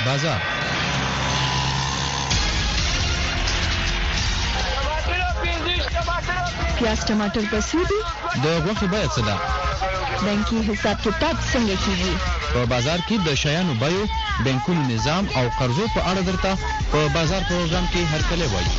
بازار. پیاز ټماټر په سودی د غوښې بیه څه ده؟ بانکي حساب کتاب څنګه کیږي؟ په بازار کې د شیانو بیو، بانکونو نظام او قرضو په اړه درته په بازار پروګرام کې هرکلی وایي.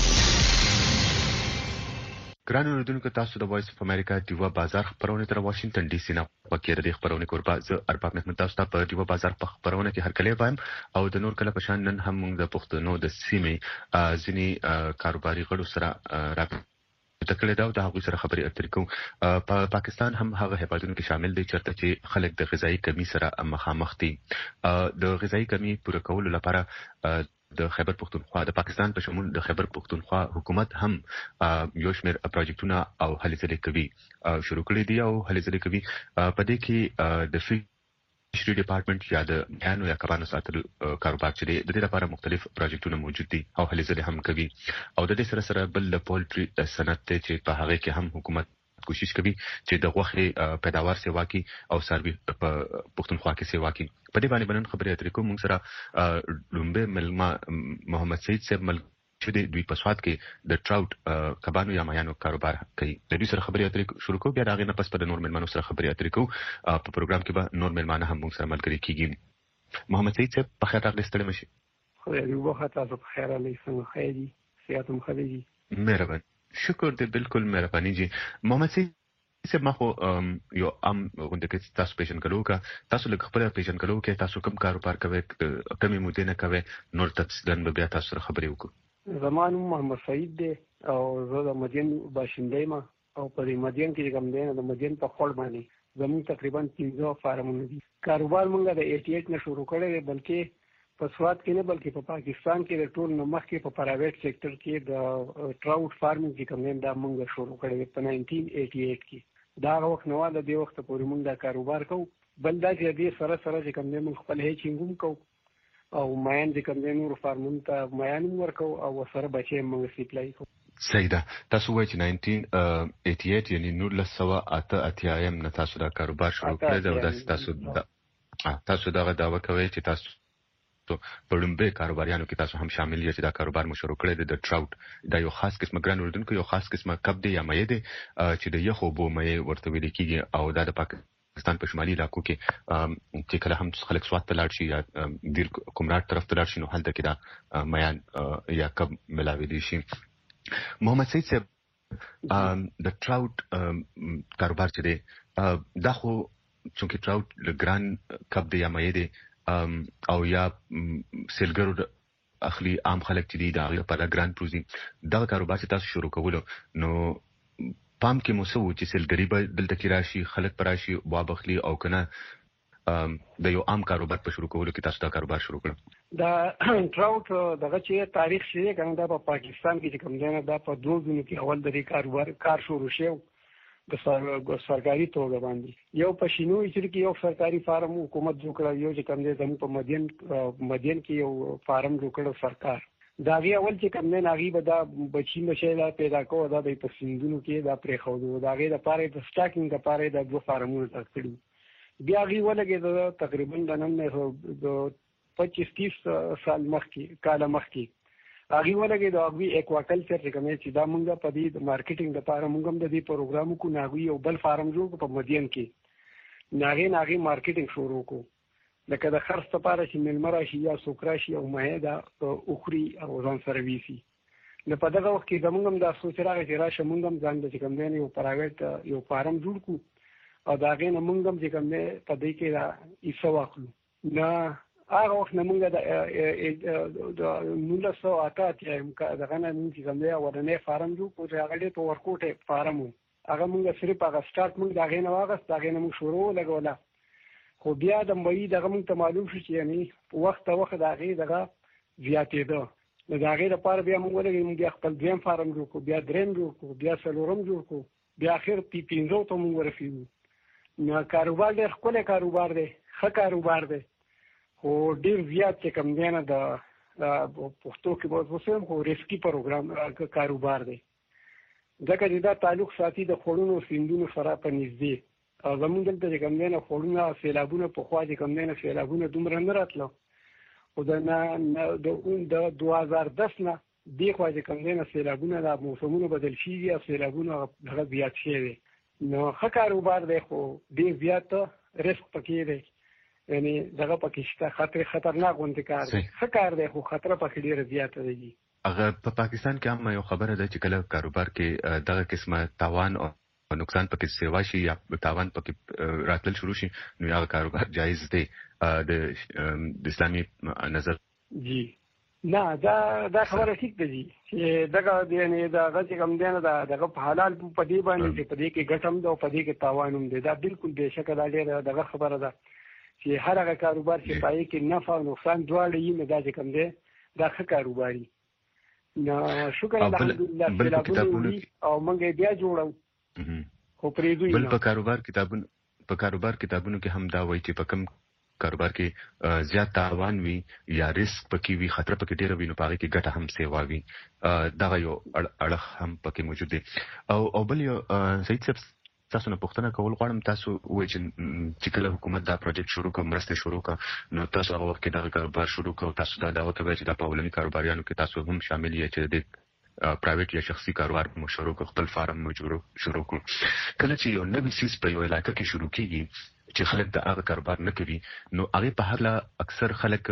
ګران اوریدونکو، تاسو د وایس اف امریکا دیوا بازار خبرونه تر واشنگټن ډي سي نه پکې د خبرونه کوربه زه ارباب محمد تاسو ته په دیوا بازار په خبرونه کې هرکلی وایم او د نور کله په شان نن هم موږ د پښتنو د سیمې ځینی کاروباري غړو سره تکړه دا د هغوی سره خبرې اترې کوم. په پاکستان هم هغه هیوادونو کې شامل دي چېرته چې خلک د غذایی کمی سره مخامخ دي. د غذایی کمی پوره کولو لپاره د خیبر پختونخوا د پاکستان په شمول د خیبر پختونخوا حکومت هم یو شمېر پروجیکټونه او هلې ځلې کوي شروع کړي دي او هلې ځلې کوي. په دې کې د فشري ډپارټمنټ یا د میانو یا کبانو ساتلو کاروبار چې د دې لپاره مختلف پروجیکټونه موجود دي او هلې ځلې هم کوي. او د دې سره سره بل د پولټري صنعت چې په هغه کې هم حکومت کوشش کوي چې د غوښې پیداوار سیوا کی او سروي په پښتونخوا کې سیوا کی. په دې باندې بنن خبرې اترې کوم. موږ سره لومبه ملما محمد سید صاحب مل چې دوی په سواد کې د ټراوټ کبانو یا مایانو کاروبار کوي. د دې سره خبرې اترې شروع کوو، بیا دغه نه پس په نور ملمانو سره خبرې اترې کوو. په پروګرام کې به نور ملمانه هم موږ سره ملګري کیږي. محمد سید صاحب په خیر راغلی، ستړي مشي. خو یو وخت تاسو په خیر علي څنګه خیری سیاتم خلیجی. مهربان، شکر دې، بالکل مهرباني جی. محمد سید صاحب ما خو یو غونډه کې تاسو پیژنګلو کا تاسو لږ خبره پیژنګلو کې تاسو کوم کاروبار کوي، کمی مودې نه کوي، نور تفصیلا به بیا تاسو سره خبرې وکړو. زمان محمد سعید دی او زه د مدین باشنده یم او په دې مدین کې کوم دی د مدین په خپل باندې زموږ تقریبا 15 فارمونه دي. کاروبار مونږ د 88 نه شروع کړی دی، بلکې په سواد کې نه بلکې په پاکستان کې د ټول نمخ کې په پرایویټ سېکټر کې د ټراوټ فارمینګ کې کوم دا مونږ شروع کړی دی په 1988 کې. دا وخت نو د دې وخت پورې مونږ دا کاروبار کوو. بل دا چې دې سره چې کوم مونږ خپل هیڅ هم کوو او مایان چې کوم نور فارمون ته مایان ورکو او سره بچي موږ سپلای کوو. صحیح ده. تاسو وایئ چې 1988 یعنی 1988 نه تاسو دا کاروبار شروع کړی او تاسو دغه دعوه کوي چې تاسو په لومبه کاروباریانو کې تاسو هم شامل یې چې دا کاروبار مو شروع کړی دی د ټراوټ. دا یو خاص قسمه ګران اوریدونکو یو خاص قسمه کب دی یا مې دی چې د یخو بو مې ورته ویل کیږي او دا د پاکستان په شمالي علاقو کې چې کله هم خلک سواد ته لاړ شي یا دیر کومراټ طرف ته لاړ شي نو هلته کې دا میان یا کب ملاوي دي شي. محمد سید صاحب د ټراوټ کاروبار چې دی دا خو چونکه ټراوټ ګران کب دی یا مې دی او یا سیلګرو اخلي عام خلک چې دي دا لپاره ګران پروزي. دا کاروبار چې تاسو شروع کولو نو پام کې مو سو چې سیلګری به دلته کې راشي، خلک پر راشي وابخلي او کنه د یو عام کاروبار په شروع کولو کې تاسو دا کاروبار شروع کړل. دا ټراوټ دغه چې تاریخ شې کنه دا په پاکستان کې کوم دی نه دا په 2 ځینو کې اول د کاروبار کار شروع شو د سرکاري توګه باندې. یو په شینو چې یو سرکاري فارم حکومت جوړ کړ، یو چې کوم دی زموږ په مدین کې یو فارم جوړ کړ سرکار. دا غي اول چې کوم نه غي به دا بچی مشه پیدا کوو دا به په سیندونو کې دا پرې خو دا غي د پاره د سټاکینګ د پاره د 2 فارمونو تکړو. بیا غي ولګي د تقریبا د نن نه 25-30 سال مخکې کال مخکې هغه ولګي د اګوي ایکواکلچر چې کوم چې دا مونږه په دې مارکیټینګ لپاره مونږ هم د دې پروګرام کو ناغوي او بل فارم جوړ په مدین کې ناغي مارکیټینګ شروع کو لکه د خرڅ لپاره چې ملمرا شي یا سوکرا شي او مهدا اوخري او ځان سرویسي. نو په دغه وخت کې زمونږ هم دا سوچ راغی چې راشه مونږ هم ځان د کوم دی یو پرایویټ یو فارم جوړ کو او دا غي نه مونږ هم چې کوم دی په دې کې دا ایسو واخلو. نه هغه وخت نه مونږ د 1988 دغه نه مونږ چې کوم دی ورنه فارم جوړ کو چې هغه دې په ورکوټه فارم هغه مونږ صرف هغه سٹارټ مونږ دا غي نه واغست دا غي نه مونږ شروع لګولا. خو بیا د مې دغه مونږ ته معلوم شو چې یعنی وخت دا غي دغه زیاتې ده. نو دا غي لپاره بیا مونږ ولګي مونږ خپل دیم فارم جوړ کو، بیا دریم جوړ کو، بیا څلورم جوړ کو، بیا اخر 15 ته مونږ ورسېږو. نو کاروبار ډېر ښکلی کاروبار دی، ښه کاروبار دی، خو ډېر زیات چې کوم دی نه د پښتو کې به وسیم خو ریسکي پروګرام کاروبار دی ځکه چې دا تعلق ساتي د خوړونو سیندونو سره په نږدې. او زمونږ دلته چې کوم دی نه خوړونه سیلابونه پخوا چې کوم دی نه سیلابونه دومره نه راتلو او د 2010 نه دی خو چې کوم دینه سیلابونه د موسمونو بدل شي او سیلابونه هغه زیات شي نو ښه کاروبار دی خو ډیر زیات ریسک پکې دی یعنی دغه پکې شته خطرناک غونډه کار دی ښه کار دی خو خطر پکې ډیر زیات دی. هغه په پاکستان کې هم یو خبره ده چې کله کاروبار کې دغه قسمه تاوان او نقصان پکې سیوا شي یا تاوان پکې راتل شروع شي نو هغه کاروبار جایز دی د اسلامي نظر. جی نه دا خبره ټیک ده جی چې دغه یعنی دغه کوم دی نه دغه په حلال په دې باندې چې په دې کې ګټم ده او په دې کې تاوان هم دی دا بالکل به شک دا ډیره دغه خبره ده چې هر هغه کاروبار چې پای کې نفع او نقصان دواړه یې نه دا کوم دی دا ښه کاروباري نو شکر الحمدلله او موږ بیا جوړو خو پرې دوی بل په کاروبار کتابونو کې هم دا وایي چې په کوم کاروبار کې زیات تاوان وي یا ریسک پکې وي خطر پکې ډیر وي نو پاره کې ګټه هم سیوا وي دا یو اړه هم پکې موجود دي او بل یو سید صاحب تاسو نه پوښتنه کول غواړم تاسو وایي چې کله حکومت دا پروجیکټ شروع کړ مرسته شروع کړ نو تاسو هغه وخت کې دا کاروبار شروع کړ تاسو دا وکړئ چې دا په ولني کاروباریانو کې تاسو هم شامل یې چې د پرایویټ یا شخصي کاروبار مو شروع کړ خپل فارم مو شروع کړ کله چې یو نوی سیس په یو علاقې کې شروع کیږي چې خلک د هغه کاروبار نه کوي نو هغه په هر اکثر خلک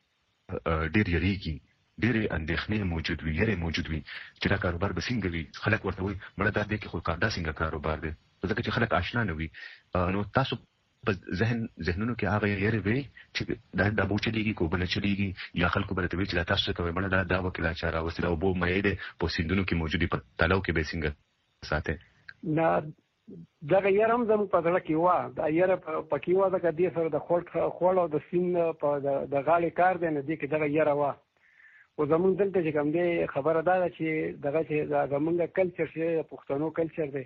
ډیر یریږي ډیر اندېښنې موجود وي چې دا کاروبار به څنګه وي خلک ورته وایي مړه دا دی کې خو دا څنګه کاروبار دی ځکه چې خلک آشنا نه وي نو تاسو په ذهنونو کې هغه یری وي چې دا به چلیږي کو بل چلیږي یا خلکو به ته وي چې تاسو کوي مړه دا وکیل چاره وسیله او بو مې ده په سیندونو کې موجودي په تلو کې به څنګه ساته نه دا یې هم زموږ په ځل کې و دا یې پکې و دا کدي سره د خوړ او د سین په د غاړې کار دی نه دی کې دا یې و او زموږ دلته چې کوم دی خبره ده چې دغه چې زموږ کلچر چې پښتنو کلچر دی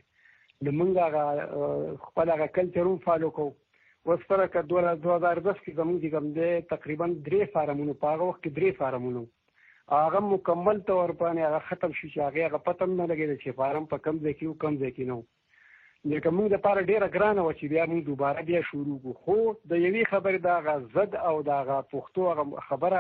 لمونږه خپل هغه کلچر هم فالو کوو اوس سره که 2010 کې زموږ کوم دی تقریبا 3 فارمونو په هغه وخت کې 3 فارمونو هغه مکمل طور باندې هغه ختم شي چې هغه پته نه لګېده چې فارم په کم ځای کې او کم ځای کې نو لکه موږ د پاره ډیره ګرانه و چې بیا موږ دوباره بیا شروع کو خو د یوې خبرې دا غزد او دا پښتو خبره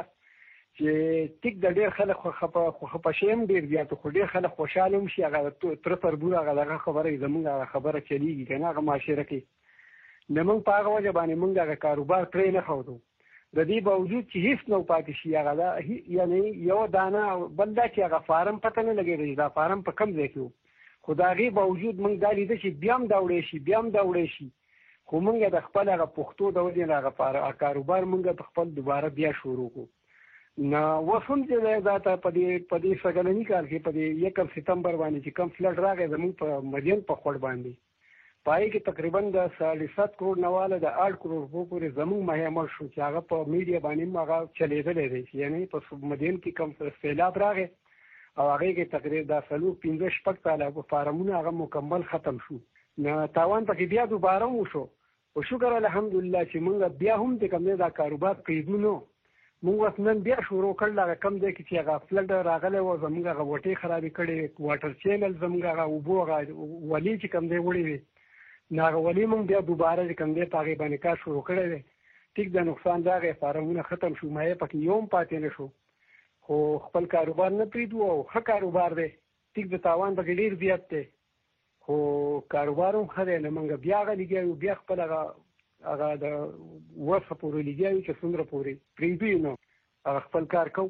چې ټیک د ډیر خلک خو شیم ډیر زیات خو ډیر خلک خوشاله هم شي هغه تر تربور هغه خبره زموږ خبره چلیږي کنه هغه معاشره کې نه موږ په هغه وجه باندې موږ هغه کاروبار پرې نه خورو د دې باوجود چې هیڅ نو پاتې شي هغه یعنی یو دانه بل دا چې هغه فارم پته نه لګېږي دا فارم په کم ځای کې خدایي باوجود موږ دا لیدل چې بیا هم دا وړې شي خو موږ د خپل هغه پښتو د ودې هغه کاروبار موږ په خپل دوباره بیا شروع کو نو وسوم چې دا ته په دې سګلنی کال کې په 1 سپتمبر باندې چې کم فلډ راغی زموږ په مدین په خړ باندې پای کې تقریبا د 7.5 کروڑ نواله د 8 کروڑ پورې زموږ مهمه شو چې هغه په میډیا باندې هغه چلیدل دي یعنی په مدین کې کم سیلاب راغی او هغه کې تقریبا د 15 شپږ کاله فارمونه هغه مکمل ختم شو نو تاوان پکې بیا دوباره وشو او شکر الحمدلله چې موږ بیا هم د کوم دا کاروبار پیدونو موږ نن بیا شروع کړل هغه کم دی چې هغه فلډ راغله او زموږ هغه وټي خرابې کړي واټر چینل زموږ هغه وبو ولي چې کم دی وړي ناغه ولي موږ بیا دوباره کم دی پاګې باندې کار شروع کړل ټیک د نقصان دا غي فارمونه ختم شو مې پکې یوم پاتې نشو خو خپل کاروبار نه پریدو او ښه کاروبار دی ټیک د تاوان به ډیر زیات دی خو کاروبارم خره نه منګه بیا غليږي بیا خپل هغه د ورڅ پورې لګي چې څومره پورې پریدو نو هغه خپل کار کو.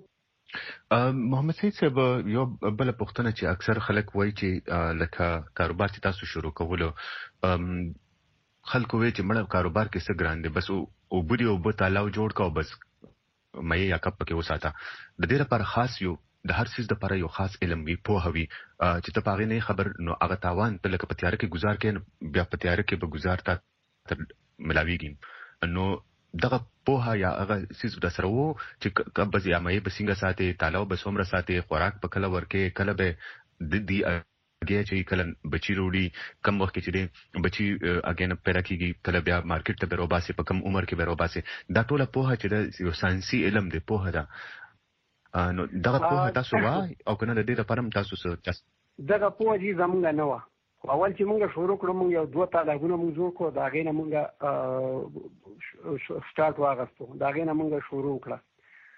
محمد سید صاحب یو بل پوښتنه چې اکثر خلک وایي چې لکه کاروبار چې تاسو شروع کولو خلکو وایي چې مړ کاروبار کې څه ګران دي بس او بډي او بتالاو جوړ کا بس مې یا کپ کې وساته د دې لپاره خاص یو د هر څه لپاره یو خاص علم وي په هوي چې ته پاغې نه خبر نو هغه تاوان ته لکه پتیار کې گزار کې بیا پتیار کې به گزار تا ملاویږي نو دغه په یا هغه څه د سره وو چې کبه یا مې بسنګ ساتي تالاو به سومره ساتي خوراک په کله ورکه کله به د دې اگې چې کله بچی وروړي کم وخت کې چې بچی اگین پیدا کیږي کله بیا مارکیټ ته بیروباسي په کم عمر کې بیروباسي دا ټوله په چې یو ساينسي علم دی په دا نو دغه په تاسو وای او کنه د دې لپاره تاسو څه دغه په دې زمونږ نه و اول چې موږ شروع کړو موږ یو 2 طالبونه موږ جوړ کړو دا غینه موږ سٹارټ واغستو دا غینه موږ شروع کړه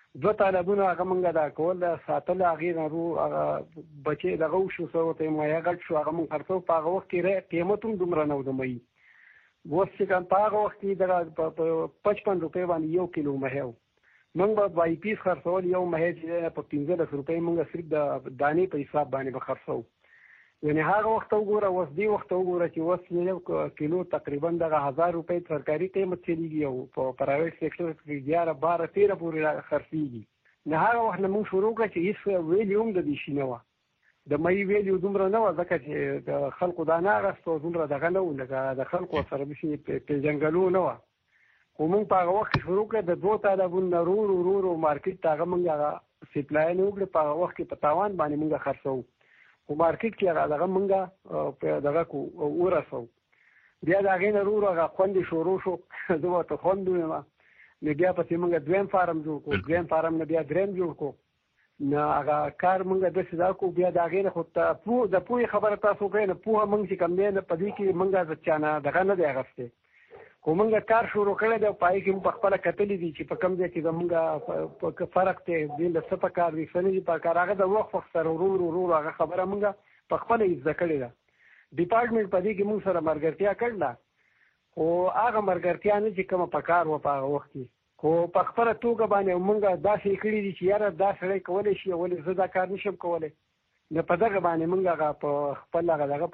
دوه طالبونه هغه مونږ دا کول ساتل هغې نه هغه بچې دغه وشو څه ورته مایه غټ شو هغه مونږ خرڅو په هغه وخت کې قیمت هم دومره نه و د مایي اوس چې کوم په هغه وخت کې دغه په 55 روپۍ باندې 1 کیلو مایه و مونږ به بای پیس خرڅول یو مایه چې په 15 روپۍ مونږ صرف د دانې په حساب باندې به خرڅو یعنی هغه وخت وګوره اوس دی وخت وګوره چې اوس یو کیلو تقریبا دغه 1000 روپۍ سرکاري قیمت چلیږي او په پرایویټ سېکټر کې 11 12 13 پورې خرڅېږي نه هغه وخت نه موږ شروع کړ چې هیڅ ویلیو هم د دې شي نه وه د مایي ویلیو دومره نه وه ځکه چې د خلکو دا نه اخیستو دومره دغه نه و لکه د خلکو سره داسې پېژنګلو نه وه خو موږ په هغه وخت کې شروع کړ د 2 طالبونو نه ورو مارکېټ ته هغه موږ هغه سپلای نه وکړې په هغه وخت کې په تاوان باندې موږ خرڅوو خو مارکیټ کې هغه دغه مونږه په دغه کو ورسو بیا د هغې نه ورو هغه خوندې شروع شو زه ورته خوند ویم نو بیا پسې مونږ دویم فارم جوړ کړو دویم فارم نه بیا دریم جوړ کړو نو هغه کار مونږ داسې دا کړو بیا د هغې نه خو د پوهې خبره تاسو کوئ نو پوهه مونږ چې کوم دی نه په دې کې مونږ د چا نه دغه نه دی اخیستی خو مونږ کار شروع کړی دی او په هغې کې مونږ په خپله کتلي دي چې په کوم ځای کې زمونږ فرق دی دې له څه پکار دي څه نه دي پکار هغه د وخت سره ورو هغه خبره مونږ په خپله یې زده کړې ده ډپارټمنټ په دې کې مونږ سره ملګرتیا کړله خو هغه ملګرتیا نه چې کومه پکار وه په هغه وخت کې خو په خپله توګه باندې مونږ داسې کړي دي چې یاره دا سړی کولی شي ولې زه دا کار نشم کولی نو په دغه باندې مونږ هغه په خپل هغه دغه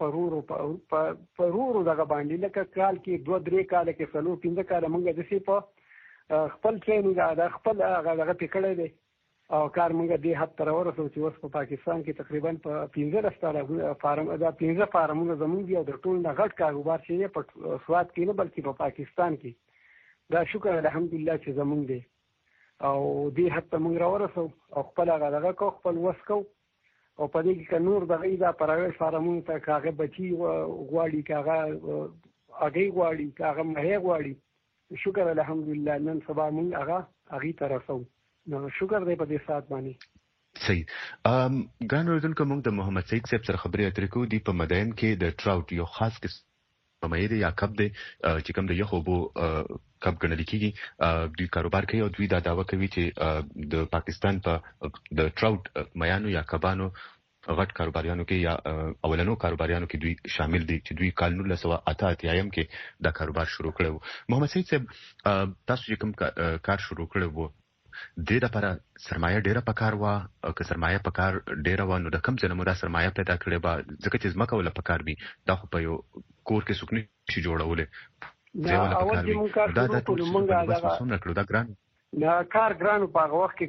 په ورو دغه باندې لکه کال کې 2-3 کاله کې 4-5 کاله مونږ داسې په خپل ټریننګ د خپل هغه دغه پې کړی دی او کار مونږ دې حد ته راورسو چې اوس په پاکستان کې تقریبا په 15 فارم دا 15 فارمونه زمونږ دي او د ټول نه غټ کاروبار چې دی په سوات کې نه بلکې په پاکستان کې دا شکر الحمدلله چې زمونږ دی او دې حد ته مونږ راورسو او خپل هغه دغه کو خپل وس کو او په دې کې که نور دغه دا پرایویټ فارمونو ته که هغه بچي غواړي که هغه هګۍ غواړي که هغه مهی غواړي شکر الحمدلله نن سبا مونږ هغې ته رسو نو شکر دی په دې ساعت باندې صحیح ګران اورېدونکو موږ د محمد سعید صاحب سره خبرې اترې کوو دی په مدین کې د ټراوټ یو خاص قسم مایع دی یا کب دی چې کوم د یخو اوبو کب ګڼل کېږي دوی کاروبار کوي او دوی دا دعوه کوي چې د پاکستان په د ټراوټ میانو یا کبانو غټ کاروباریانو کې یا اولنو کاروباریانو کې دوی شامل دي چې دوی کال 1988 کې دا کاروبار شروع کړو محمد سعید صاحب تاسو چې کوم کار شروع کړو وو دې لپاره سرمایه ډیره پکار وه که سرمایه پکار ډیره وه نو د کوم ځای نه مو دا سرمایه پیدا کړې وه ځکه چې ځمکه وله پکار وي دا خو په یو کور کې څوک نشي جوړولی دا ګران کار ګران په هغه وخت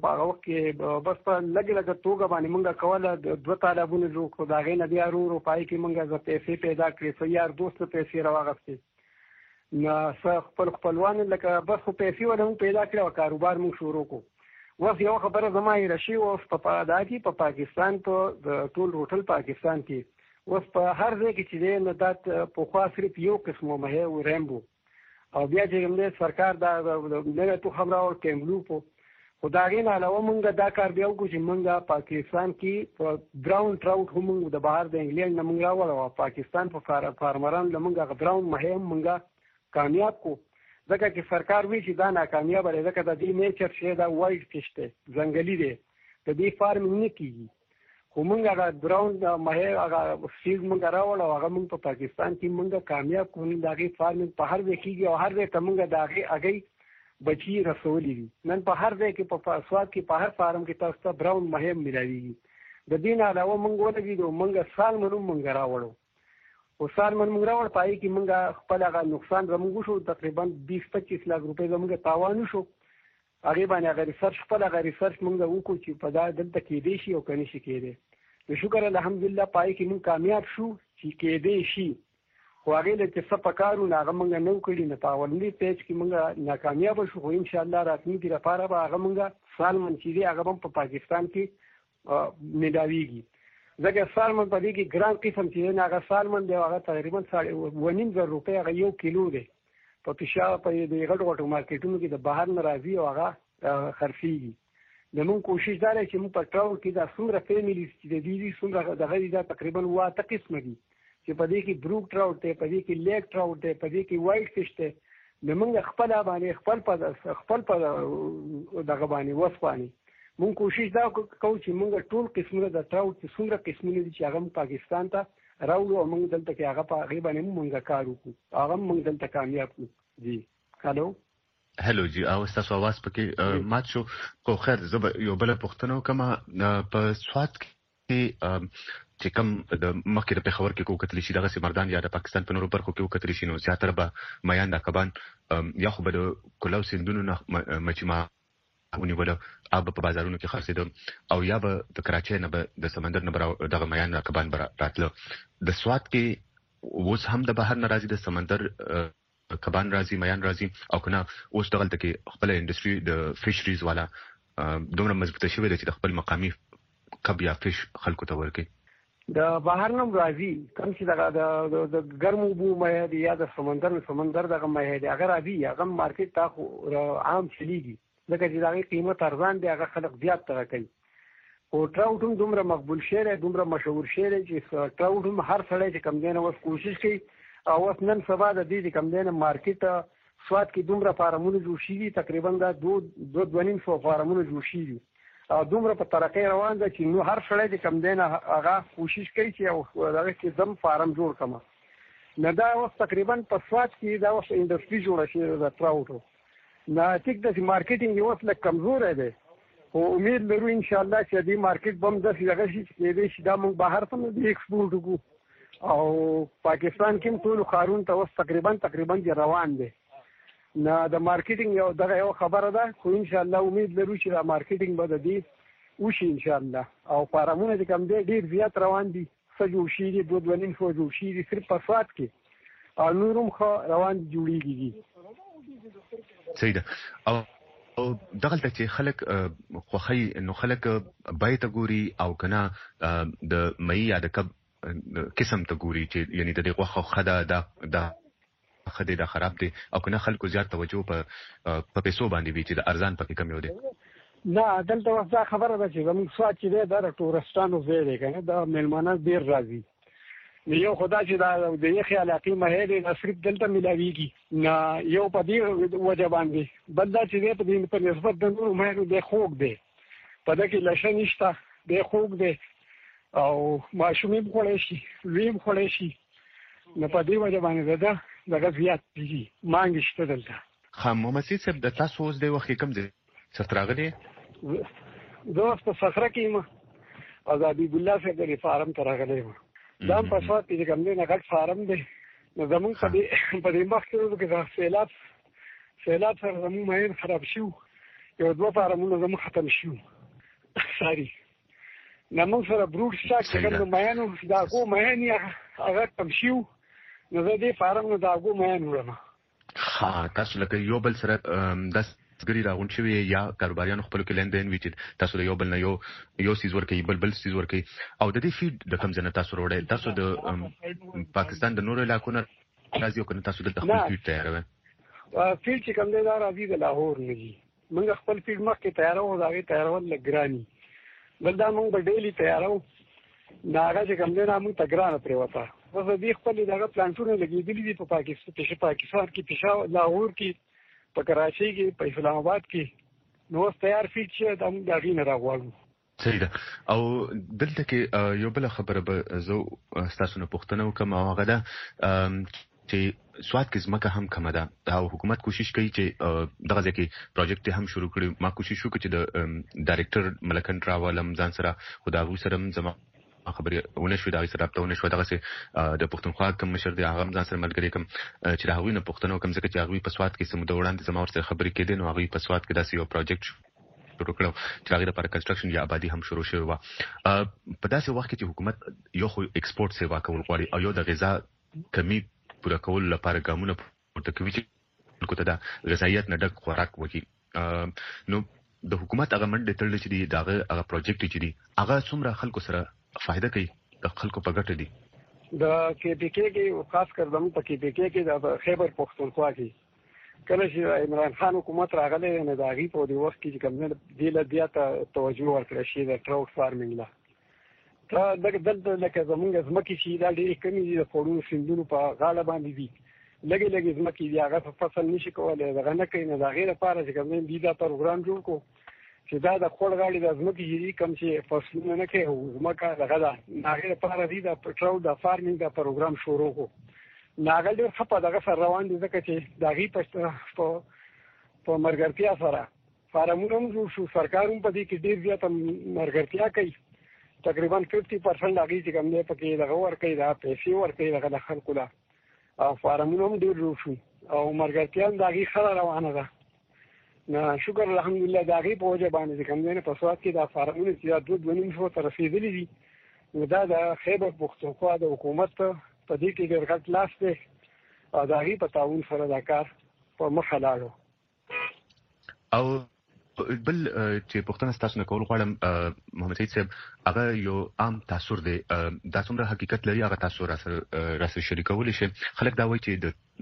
کې بس په لږه توګه باندې مونږ کوله 2 طالبونه جوړ کړو د هغې نه بیا ورو په هغې کې مونږ پیسې پیدا کړې څه یار دوست پیسې راواغستې نو خپل خپلوان لکه بس خو پیسې ولا هم پیدا کړې او کاروبار موږ شروع کړو اوس یو خبره زما هېره شوې اوس په دا کې په پاکستان په د ټول هوټل پاکستان کې اوس په هر ځای کې چې دی نو دا پخوا صرف یو قسم مهی و ریمبو او بیا چې کوم دی سرکار دا نوی تخم راوړ کیملوپو خو د هغې نه علاوه مونږ دا کار بیا وکړو چې مونږ پاکستان کې په براون ټراوټ هم مونږ د بهر د انګلینډ نه مونږ راوړو پاکستان په فارمرانو له مونږ هغه براون مهی هم مونږ کامیاب کو ځکه چې سرکار وی چې دا ناکامیابه دی ځکه د دې نیچر چې دا وایلډ فش دی ځنګلي دی د دې فارمینګ نه کېږي خو مونږ هغه براون مهی هغه سیز مونږ راوړو هغه مونږ په پاکستان کې مونږ کامیاب کړو د هغې فارمینګ په هر ځای کېږي او هر ځای ته مونږ د هغې بچي رسولي دي نن په هر ځای کې په سوات کې په هر فارم کې تاسو ته براون مهی ملاویږي د دې نه علاوه مونږ ولګېدو مونږ سالمن هم مونږ راوړو او سالمن مونږ راوړ په هغې کې مونږ خپل هغه نقصان زموږ وشو تقریبا 20-25 لاک روپۍ زموږ تاوان وشو هغې باندې هغه ریسرچ خپل هغه ریسرچ مونږ وکړو چې په دا دلته کېدی شي او که نه شي کېدی نو شکر الحمدلله په هغې کې مونږ کامیاب شو چې کېدی شي خو هغې له چې څه پکار وو نو هغه مونږ نه وکړي نو په اولني پیج کې مونږ ناکامیابه شو خو انشاءالله راتلونکي لپاره به هغه مونږ سالمن چې دی هغه هم په پاکستان کې میلاویږي ځکه سالمن په دې کې ګران قسم چې دی هغه سالمن دی هغه تقریبا 2.5 روپۍ هغه 1 کیلو دی په پېښور په دې غټو مارکیټونو کې د بهر نه راځي او هغه خرڅېږي زموږ کوشش دا دی چې موږ په ټراوټ کې دا څومره فیملیز چې د دې څومره دغه دي دا تقریبا 8 قسمه دي چې په دې کې بروک ټراوټ دی په دې کې لیک ټراوټ دی په دې کې وایټ فش دی موږ خپل په دغه باندې وسپانې موږ کوشش دا کوو چې موږ ټول قسمونه د ټراوټ چې څومره قسمونه دي چې هغه پاکستان ته راوړو او موږ دلته کې هغه په هغې باندې موږ کار وکړو هغه موږ دلته کامیاب کړو. جی هلو جی او تاسو आवाज پکې مات شو خو خیر زه یو بل پوښتنه کوم په سواد کې چې کوم د مخکې د پیښور کې کوکتلی شي دغه سیمردان یا د پاکستان په نورو برخو کې کوکتلی شي نو زیاتره به میان د کبان یا خو به د کلاو سیندونو نه مچما ونیول اب په بازارونو کې خرڅېدل او یا به د کراچۍ نه به د سمندر نه دغه میان کبان راتله. د سواد کې اوس هم د بهر نه راځي د سمندر کبان راځي میان راځي او کنه اوس دغلته کې خپل انډستری د فیشریز والا دومره مضبوطه شوې ده چې د خپل مقامي کب یا فیش خلکو ته ورکړي. د بهر نوم راځي کوم چې دغه د ګرمو اوبو مایع یا د سمندر دغه مایع دی هغه راځي هغه مارکیټ ته عام چلیږي ځکه چې دغه قیمت ارزان دی هغه خلک زیات تر کوي. او ټراوټ هم دومره مقبول شی دی دومره مشهور شی دی چې ټراوټ هم هر سړی چې کم دی نه اوس کوشش کوي او اوس نن سبا د دې چې کم دی نه مارکیټ سواد کې دومره فارمونه جوړ شي دي تقریبا دا 2.5 فارمونه جوړ شي دي او دومره په ترقۍ روان ده چې نو هر سړی چې کم دی نه هغه کوشش کوي چې دغه کې زم فارم جوړ کړم نه دا اوس تقریبا په سواد کې دا اوس انډستری جوړه شي د ټراوټو نه ټیک د مارکیټینګ اوس لږ کمزور دی خو امید لرو ان شاء الله چې دې مارکیټ بم د دغه شي چې دې شي دا موږ بهر ته دې ایکسپورټ وکړو او پاکستان کې ټول خارون ته اوس تقریبا روان دي نه د مارکیټینګ یو دغه یو خبره ده خو ان شاء الله امید لرو چې دا مارکیټینګ به د دې وشي ان شاء الله او فارمونه چې کوم دي ډیر زیات روان دي سجو شي دي 2.5 جوړ شي دي صرف په سواد کې او نورم خو روان جوړیږي. صحیح ده او دغلته چې خلک خوخی نو خلک بایته ګوري او کنه د مې یا د کب قسم ته ګوري چې یعنی د دغه خدا د خدای دا خراب دي او کنه خلکو زیات توجه په پیسو باندې وی چې د ارزان پکې کم یو دي. نه دلته وځه خبره ده چې موږ سواد چې د ټورستانو ځای دی کنه دا مېلمانه ډیر راځي یو خدا چې دا د یخ علاقې مهله د صرف دلته ملاويږي نه یو په دې وجه باندې بل دا چې په دې په نسبت د نورو مهلو د خوګ دی په دغه لشه نشته د خوګ دی او ماشومې بخولې شي ویم خولې شي نه په دې وجه باندې دغه زیات دي مانګ شته دلته. محمد سید صاحب د تاسو اوس د وخت کم ځای ستراغلي دوست په صخره کې ما آزادی ګل صاحب د فارم تراغلي ما دا په سواد کې کوم نه غټ فارم دی نو زمونږ په دې مخ کې د سیلاب سره زمونږ ماین خراب شو یو دوه فارمونه زمونږ ختم شو ساري نو موږ سره بروډ سټاک چې کوم ماینو دا کو ماین هغه کم شو نو زه دې فارم نو دا کو ماین ورم. تاسو لکه یو بل سره د ګری راغون شوی یا کاروباریانو خپل کې لندن وی چې تاسو له یو بل نه یو سیز ورکې بل سیز ورکې او د دې فیډ د کم ځنه تاسو وروړل تاسو د پاکستان د نورو علاقو نه راځي او کنه تاسو د خپل فیډ تیاروي فیډ چې کوم دی دا راځي د لاهور نه دي موږ خپل فیډ مخکې تیارو دا غي تیارول لګراني بل دا موږ به ډیلی تیارو ناغه چې کوم دی موږ تګرانه پرې وتا اوس دې خپل دغه پلانټونه لګېدلې دي په پاکستان کې پېښور لاهور کې په کراچۍ کې په اسلام آباد کې نو تیار فیټ چې د غین راغواړو. صحیح ده او دلته کې یو بل خبره به زه تاسو نه پوښتنه وکم او هغه ده چې سواد کې ځمکه هم کمه ده او حکومت کوشش کوي چې دغه ځکه پروجیکټ هم شروع کړي ما کوشش وکړ چې د ډایریکټر ملکن راولم ځان سره خداغو سره زما خبرې ونه شو دا سره راپټونه شو دغه سه د پښتونخوا کوم مشر دی هغه ځان سره ملګری کوم چې راغوي نه پښتنو کوم ځکه چې هغه په سواد کې سم د وړاندې زما ورسره خبرې کېدې نو هغه په سواد کې داسې یو پروجیکټ شروع کړو چې هغه لپاره کنستراکشن یا آبادی هم شروع شوی و په داسې وخت کې چې حکومت یو خو ایکسپورټ سیوا کول غواړي او یو د غذا کمی پوره کول لپاره ګامونه پورته کوي چې کوته د غذایت نه ډک خوراک وکړي نو د حکومت هغه منډه تړل چې دی هغه پروجیکټ چې دی هغه څومره خلکو سره فائدہ کوي د خلکو په ګټه دي د کې پی کې خاص کر دمو په کې پی کې د خیبر پختونخوا کې کله چې عمران خان حکومت راغلی نه دا غي په دې وخت کې کوم نه دی له بیا ته توجه ورکړی شي د ټراوټ فارمینګ لا دا دلته لکه زمونږ ځمکې چې دا ډېرې کمې دي د پړونو سیندونو په غاړه باندې دي لګي ځمکې دی هغه په فصل نشي کولای دغه نه کوي نه د هغې لپاره چې کوم دی دا پروګرام جوړ کړو چې دا د خپل غاړې د ځمکې چې کوم چې فصلونه نه کوي او ځمکه دغه ده هغې لپاره دی د پټرول د فارمینګ د پروګرام شروع کړو هغه ډېر ښه په دغه سره روان دي ځکه چې د هغې په ملګرتیا سره فارمونه هم جوړ شو سرکار هم په دې کې ډېر زیاته ملګرتیا کوي تقریبا 50% هغې چې کوم دی پکې دغه ورکوي دا پیسې ورکوي دغه د خلکو له او فارمونه هم ډېر جوړ شو او ملګرتیا هم د هغې ښه روانه ده نه شکر الحمدلله د هغې په وجه باندې چې کوم دی په سوات کې دا فارمونه چې دا 2.5 ته رسېدلي دي نو دا د خیبر پښتونخوا د حکومت په دې کې ډېر غټ لاس دی او د هغې په تعاون سره دا کار په مخه لاړو او بل چې پوښتنه ستاسو نه کول غواړم محمد سید صاحب هغه یو عام تاثر دی دا څومره حقیقت لري هغه تاسو راسره شریکولی شئ خلک دا وایي چې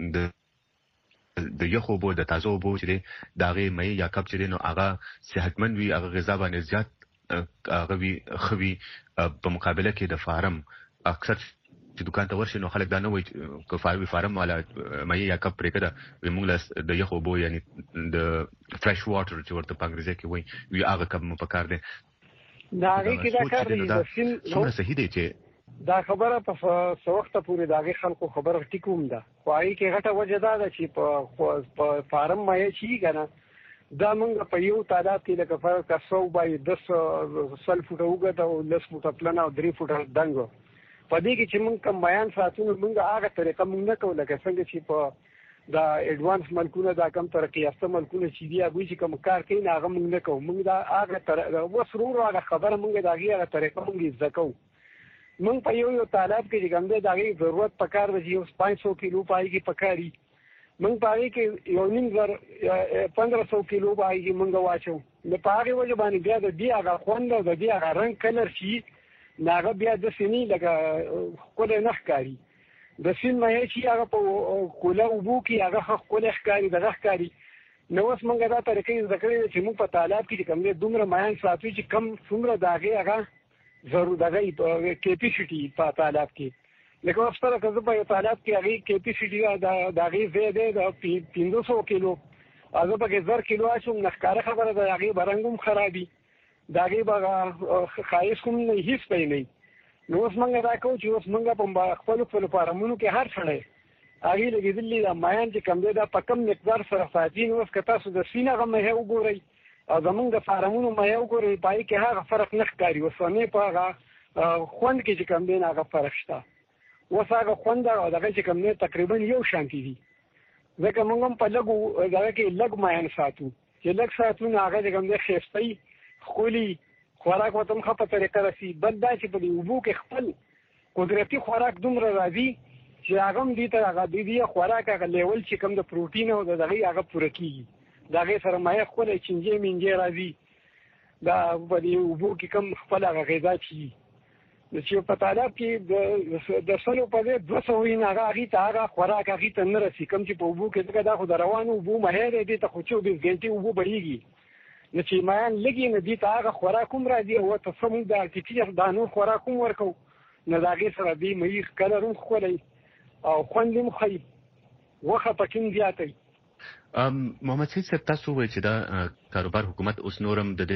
د یخو اوبو د تازه اوبو چې دی د هغې مایع یا کب چې دی نو هغه صحتمند وي هغه غذا باندې زیات هغه وي ښه وي په مقابله کې د فارم اکثر چې دکان ته ورشي نو خلک دا نه وایي که فارم والا مایع یا کب پرې کړه موږ د یخو اوبو یعنی د فرش واټر چې ورته په انګریزي کې وایي وي هغه کب مو پکار دی دا هغې کې دا کار دی څومره صحیح دی چې دا خبره په څه وخت پورې د هغې خلکو خبره ټیکوم ده خو هغې کې غټه وجه دا ده چې په فارم مایع چې که نه دا موږ په یو تعداد کې لکه فرض کړه 100 بای 10 فوټه اوږد او 10 فوټه پلنه او 3 فوټه دنګ په دې کې چې موږ کوم بیان ساتو نو موږ هغه طریقه موږ نه کوو لکه څنګه چې په دا ایډوانس ملکونه دا کم ترقي یافته ملکونه چې دي هغوی چې کوم کار کوي نو هغه موږ نه کوو موږ دا هغه اوس ورو هغه خبره موږ د هغې هغه طریقه موږ زده کوو موږ په یو تالاب کې چې کوم دی د هغې ضرورت پکار ده چې یو 500 کیلو په هغې کې پکاري موږ په هغې کې 1500 کیلو په هغې کې موږ واچو نو په هغې وجه باندې بیا د دې هغه خوند او د دې هغه رنګ کلر شي نو هغه بیا داسې نه لکه ښکلی نه ښکاري د سیند مایع چې هغه په کوله اوبو کې هغه ښه ښکلی ښکاري دغه ښکاري نو اوس موږ دا طریقې زده کړې ده چې موږ په تالاب کې چې کوم دی دومره مایان ساتو چې کم څومره د هغې هغه ضرور دغه کیپیسټي په تالاب کې لکه اوس سره که زه په یو تالاب کې هغې کیپیسټي د هغې ځای دی د 500 کیلو او زه پکې 1000 کیلو اچوم نو ښکاره خبره ده د هغې به رنګ هم خرابي د هغې به ښایست هم نه هېڅ پی نه نو اوس موږ دا کوو چې اوس موږ په خپلو فارمونو کې هر سړی هغې لګېدلي دا مایان چې کوم دی دا په کم مقدار سره ساتي نو اوس که تاسو د سیند هغه مایع وګورئ او زمونږ د فارمونو مایع وګورئ په هغې کې هغه فرق نه ښکاري اوسنۍ په هغه خوند کې چې کوم دی هغه فرق شته اوس هغه خوند او دغه چې کوم دی تقریبا یو شانتي دي ځکه موږ هم په لږو دغه کې لږ مایان ساتو چې لږ ساتو نو هغه چې کوم دی ښایسته وي ښکلي خوراک ورته هم ښه په طریقه رسي بل دا چې په دې اوبو کې خپل قدرتي خوراک دومره راځي چې هغه هم دې ته هغه دې خوراک هغه لیول چې کوم د پروټین او د دغې هغه پوره کېږي د هغې سره مایع ښکلی چینجې مینجې راځي دا په دې اوبو کې کوم خپل هغه غذا چې وي نو چې په تالاب کې د سلو په ځای 200 وي نو هغې ته هغه خوراک هغې ته نه رسي کوم چې په اوبو کې ځکه دا خو د روانو اوبو مایع دی دې ته خو 24 ګنټې اوبو بهیږي نو چې مایان لږي نو دې ته هغه خوراک هم راځي او ورته څه موږ د ارټیفیشل دا نور خوراک هم ورکوو نو د هغې سره دې مایع کلر هم ښکلی او خوند هم ښایي غوښه پکې هم زیاتی محمد سید صاحب تاسو وایي چې دا کاروبار حکومت اوس نورم د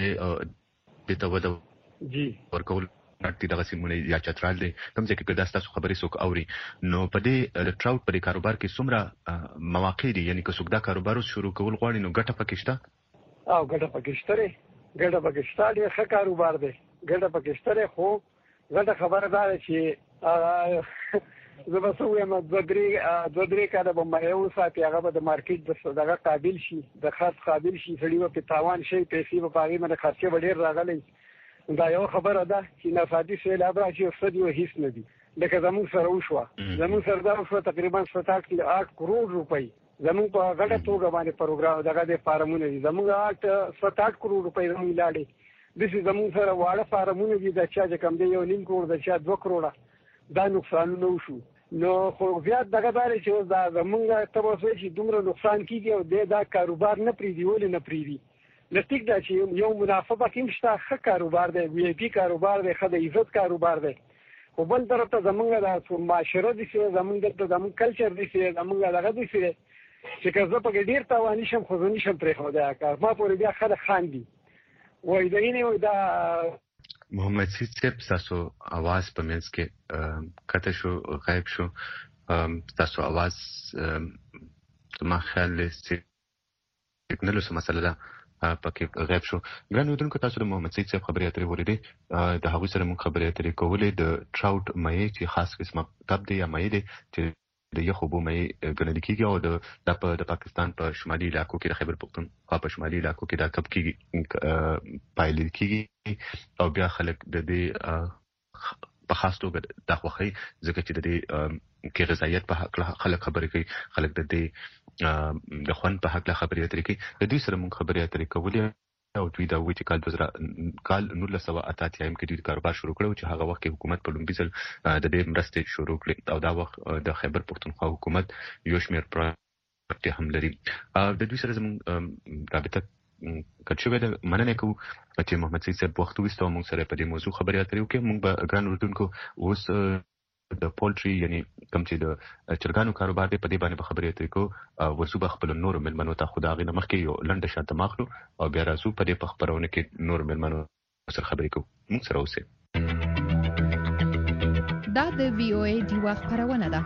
دې ته وده ورکول دغه سیمونه یا چترال دی کوم ځای کې دا ستاسو خبرې څوک اوري نو په دې ټراوټ په دې کاروبار کې څومره مواقع دي یعنی که څوک دا کاروبار شروع کول غواړي نو ګټه پکې شته او ګټه پکې شته ګټه پکې شته ډېر ښه کاروبار دی ګټه پکې شته خو ګټه خبره دا ده چې زه به څه ووایم 2-3 کاله به مایع وساتي هغه به د مارکیټ دغه قابل شي د خرڅ قابل شي سړي به پرې تاوان شي پیسې به په هغې باندې خرچې به ډېر راغلی دا یوه خبره ده چې نفادي سیلاب راشي او څه دي او هېڅ نه دي لکه زموږ سره وشوه زموږ سره دا وشوه تقریبا 8 کروڑ روپۍ زموږ په غټه توګه باندې پروګرام دغه د فارمونه دي زموږ 8 کروڑ روپۍ زموږ لاړې داسې زموږ سره واړه فارمونه دي د چا چې کوم دی 1.5 کروڑ د چا 2 کروڑه دا نقصانونه وشو نو خو زیات دغه دا دی چې اوس دا زموږ ته به وایي چې دومره نقصان کېږي او دی دا کاروبار نه پرېږدي ولې نه پرېږدي نو ټیک ده چې یو منافع پکې هم شته ښه کاروبار دی وی آی پي کاروبار دی ښه د عزت کاروبار دی خو بل طرف ته زمونږ د معاشره دي چې زمونږ کلچر دي چې زمونږ دغه دي چې که زه پکې ډېر تاواني شم خو زه نشم پرېښودی کار ما پورې بیا خلک خاندي وایي د اینې دا محمد سید صاحب ستاسو اواز په منځ کې کته شو غایب شو ستاسو اواز ما خیال سیګنل څه مسله ده پکې غایب شو. ګران اوریدونکو تاسو د محمد سید صاحب خبرې اترې واورېدې د هغوی سره موږ خبرې اترې کولې د ټراوټ مایع چې خاص قسمه کب دی یا مایع دی چې د یخو اوبو مایع ګڼل کېږي او د پاکستان په شمالي علاقو کې د خیبر پختونخوا په شمالي علاقو کې دا کب کېږي پایل کېږي او بیا خلک د دې په خاص توګه دا خوښي ځکه چې د دې کې غذایت په حق خلک خبرې کوي خلک د دې د خوند په حق خبرې اترې کوي د دوی سره موږ خبرې اترې کولې او دوی دا وایي چې کال 1988 کې دوی کاروبار شروع کړو چې هغه وخت کې حکومت په لومړي ځل د دې مرستې شروع کړې او دا وخت د خیبر پختونخوا حکومت یو شمېر پروژې هم لري د دوی سره زموږ رابطه کټ شوې ده مننه کوو چې محمد سید صاحب وخت وستو موږ سره په دې موضوع خبرې اترې وکړو موږ به ګران اوریدونکو اوس د پولټري یعنی کوم چې د چرګانو کاروبار دی په دې باندې خبرې اترې کوو ورسو به خپل نور ملمنو ته خدای نه مخکې یو لنډه شانت ماخلو او بیا راځو په دې په خبرونه کې نور ملمنو سره خبرې کوو موږ سره اوسئ. دا د وی او ای دیوا خبرونه ده.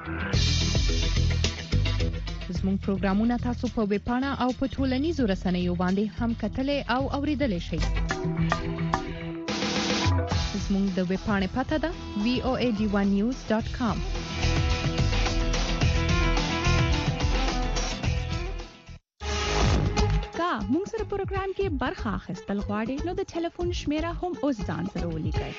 زموږ پروګرامونه تاسو په ویب پاڼه او په ټولنیزو رسنیو باندې هم کتلې او اوریدلې شئ. زموږ د ویب پاڼې پته ده voadivanews.com. کا موږ سره پروګرام کې برخه اخیستل غواړئ نو د ټلیفون شمیره هم اوس ځان سره ولیکئ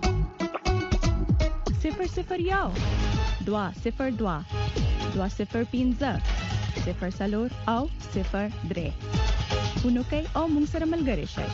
001 202 205 04 او 03 ونوکئ او موږ سره ملګري شئ.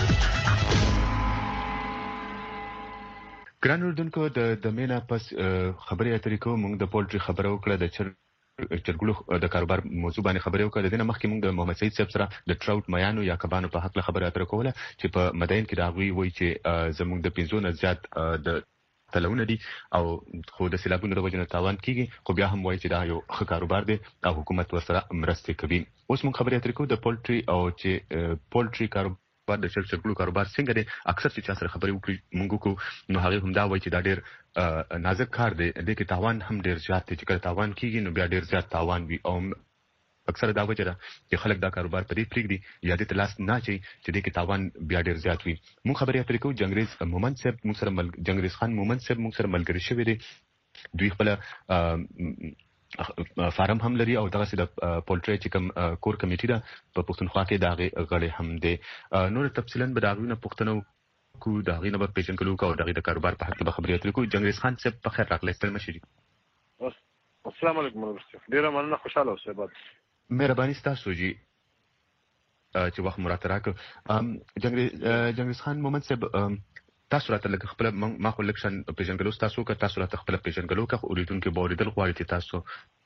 ګران اوریدونکو د مینا پس خبرې اترې کوو موږ د پولټري خبره وکړه د چرګړو د کاروبار موضوع باندې خبرې وکړه د دې نه مخکې موږ د محمد سید صاحب سره د ټراوټ میانو یا کبانو په حق خبره اترې کوله چې په مدین کې دا غوي وایي چې زموږ د 500 نه زیات د تلونه دي او خو د سیلابونو د وجې نه تاوان کیږي خو بیا هم وایي چې دا یو ښه کاروبار دی او حکومت ورسره مرسته کوي. اوس موږ خبرې اترې کوو د پولټري او چې پولټري کاروبار د چرګړو کاروبار څنګه دی اکثر چې چا سره خبرې وکړي موږ کو نو هغه هم دا وایي چې دا ډېر نازک کار دی د کې تاوان هم ډېر زیات دی چې کله تاوان کیږي نو بیا ډېر زیات تاوان وي او اکثر دا وجه ده چې خلک دا کاروبار پرې پریږدي یا د تلاش نه چي چې د کې تاوان بیا ډېر زیات وي. موږ خبرې اترې کوو جنگریز مومن صاحب موږ سره جنگریز خان مومن صاحب موږ سره ملګری شوی دی دوی خپل فارم هم لري او دغه د پولټري چې کوم کور کمیټي ده په پښتونخوا کې دا غړي هم دي. نور تفصیلا به دا غوونه پښتنو کو دا غي نه په پیژنګلو کو دا غي د کاروبار په حق به خبرې اترې کوو. جنگریز خان صاحب په خیر راغلی ستل مشري. السلام علیکم ورحمت ډیره مننه خوشاله اوسئ. بعد مهرباني تاسو جی چې وخت مراد راکړ. جنگریز خان مومن صاحب تاسو راته لکه خپل ما خو لکشن پیژنګلو تاسو که تاسو راته خپل پیژنګلو که اوریدونکو بوریدل غواړي تاسو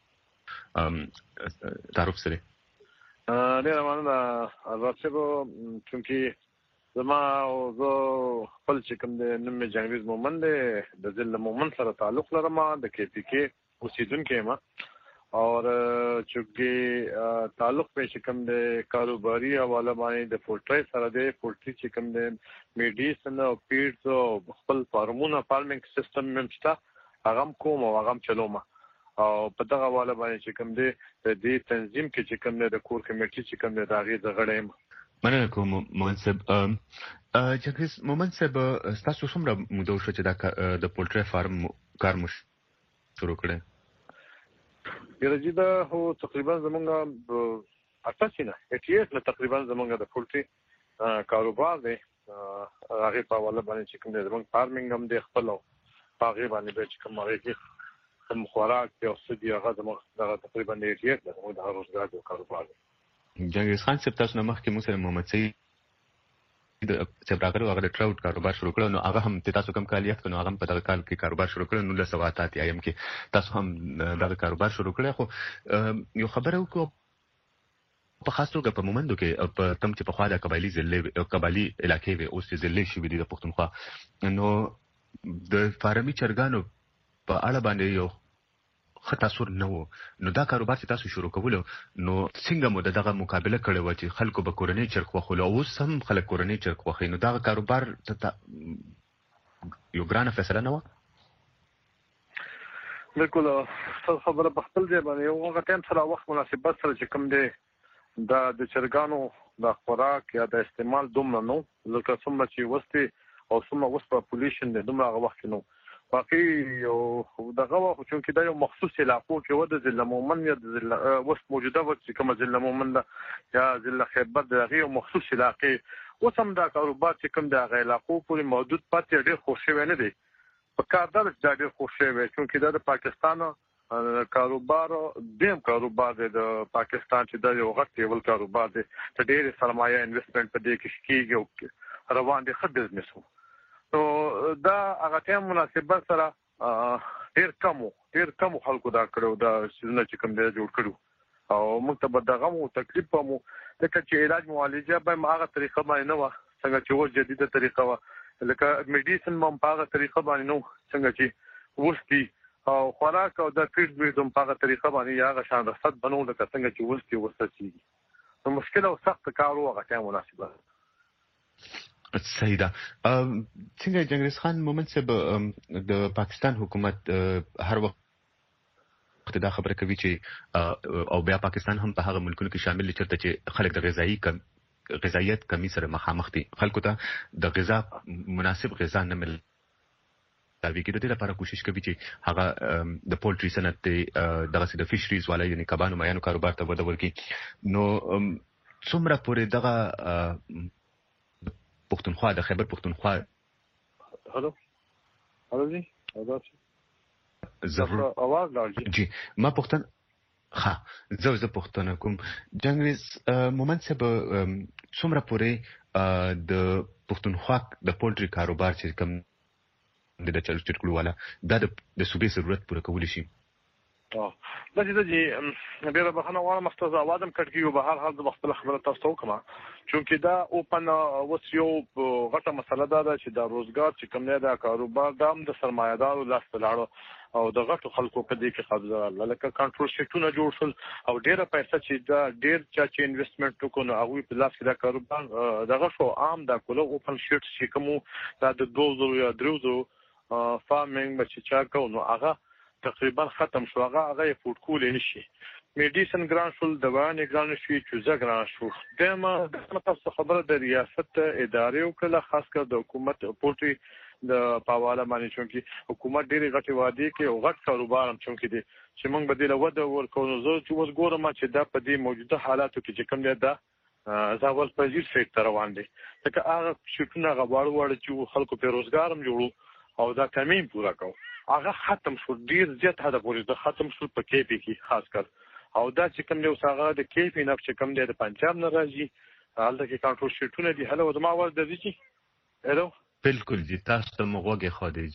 تعارف سره ډیره مننه آزاد صاحب چونکی زما او زه خپل چې کوم د نوم جنگریز مومن دی د ضلع مومن سره تعلق لرم د کې پی کې اوسیدونکو یم اور چونکی تعلق په شکم د کاروباري حواله باندې د پولټري سره د پولټري چې کوم د میډیسن او پیډز او خپل فارمونه فارمینګ سیستم ممستا هغه کوم او هغه چلوم او په دغه حواله باندې چې کوم د دې تنظیم کې چې کوم د کور کمیټي چې کوم د هغه زغړم. مننه کوم منصب جنگریز مومن صاحب تاسو څومره موده شو چې د پولټري فارم کار مو شروع کړی؟ یره دا هو تقریبا زمونږه 88 نه تقریبا زمونږه د پولټري کاروبار دی هغه په حواله باندې چې کوم د زمونږ فارمینګ هم د خپل هغه باندې چې کوم هغه کې کوم خوراک او سدي هغه زموږ تقریبا 88 د موږ د روزګار کاروبار دی. جنگریز خان صاحب تاسو نه مخکې موږ سره محمد سید چې راغلو هغه د ټراوټ کاروبار شروع کړو نو هغه هم تاسو کوم کالیت کنو هغه په دغه کال کې کاروبار شروع کړو نو له سواتات ایم کې تاسو هم دغه کاروبار شروع کړی خو یو خبره وکړو په خاص توګه په مومندو کې په تم چې په خوا د قبایلی ضلع قبایلی علاقې وي اوس ضلع شوې دي د پښتونخوا نو د فارمي چرګانو په اړه باندې یو خطاسور نه وو. نو دا کاروبار چې تاسو شروع کولو نو څنګه مو دغه مقابله کړې و چې خلکو به کورنۍ چرګ خوښول او اوس هم خلک کورنۍ چرګ خوښوي؟ نو دا کاروبار یو ګرانه فیصله نه و؟ بالکل خبره په خپل ځای باندې یو هغه ټایم سره وخت مناسبت سره چې کوم دی دا د چرګانو د خوراک یا د استعمال دومره نو لکه څومره چې وستي او څومره وس پاپولیشن دی دومره هغه وخت نو باقي یو دغه وخت چې دا یو مخصوص علاقو کې و د ضلع مومن یا د ضلع وس موجوده و چې کوم ضلع مومن یا ضلع خیبر د یو مخصوص علاقې اوس هم دا کاروبار چې کوم د هغه علاقو پورې موجود پاتې ډېر خوشی نه دی په کار دا ډېر خوشی وي چې دا د پاکستان کاروبار دیم کاروبار دی د پاکستان چې دا یو غټ لیول کاروبار دی ته ډېر سرمایه انویسټمنټ په دې کې کیږي روان دي ښه بزنس وو. نو دا هغه ټایم مناسبت سره ډېر کم خلکو دا کړو دا سيزونه چې کوم دی جوړ کړو او موږ ته به دغه مو تکلیف مو لکه چې علاج معالجه به هغه طریقه باندې نه و څنګه چې و جديده طریقه و لکه میډیسن هم په هغه طریقه باندې نو څنګه چې وستي او خوراک او د ټریټمنټ هم په هغه طریقه باندې هغه شان رخصت بنو لکه څنګه چې وستي ورسېږي. نو مشکل او سخت کار و هغه ټایم مناسبه. صحیح ده. څنګه جنگریز خان مومن صاحب د پاکستان حکومت هر وخت دا خبره کوي چې او بیا پاکستان هم په هغه ملکونو کې شامل چرته چې خلک د غذایت کمی سره مخامخ دي، خلکو ته د غذا مناسب غذا نه مل دا ویګي د دې لپاره کوشش کوي چې هغه د پولټري صنعت دغه د فشریز والا یعنی کبانو مایانو کاروبار ته وده ورکړي. نو څومره پورې دغه پښتونخوا د خیبر پښتونخوا هلو جی ضرور आवाज راځي جی ما زه پښتنه کوم. جنگریز مومن صاحب څومره پورې د پښتونخوا د پولټري کاروبار چې کوم د چرګو والا دا د صوبې ضرورت پوره کولی شي؟ دا چې ډیره بخښنه غواړم مستعد اوادم کټکیو به هر حال د خپل خبره تاسو وکم چې دا اوپن وسیو غټه مسله ده چې دا روزګار چې کوم نه دا کاروبار د هم د سرمایه‌دارو لاس ته لاړو او د غټو خلکو په دې کې قبضه لکه کنټرول شیټونه جوړ شول او ډیره پیسې چې دا ډیر چې انویسټمنټ وکړو هغه په لاس کې دا کاروبار دغه شو عام دا کولو اوپن شیټ چې کوم دا د 2000 یا 3000 فارمینګ چې چا کو نو هغه تقریبا ختم شو. هغه فوډ کول نشي میډیسن ګران شول دوان ګران شي چوزه ګران شو. دمه تاسو خبره د ریاست ادارې وکړه خاص کر د حکومت پورټي د پاواله باندې چې حکومت ډېری غټي وادي کې او غټ کاروبار هم چې دي چې موږ بدیل وده ورکو زه چې اوس ګورم چې دا په دې موجوده حالاتو کې چې کوم دی دا زاول پزیر سیکټر روان دي ځکه هغه شټونه غواړي چې خلکو په روزګار هم جوړو او دا کمین پورا کو هغه ختم شو ډیر زیات هدا پورې د ختم شو په کې پی کې خاص کر او دا چې کوم دی وساغه د کې پی نف چې کوم دی د پنجاب نه راځي حالته کې کنټرول شیټونه دي هله د ما ور د دي چې هلو بالکل جی تاسو ته مغوګه خو دی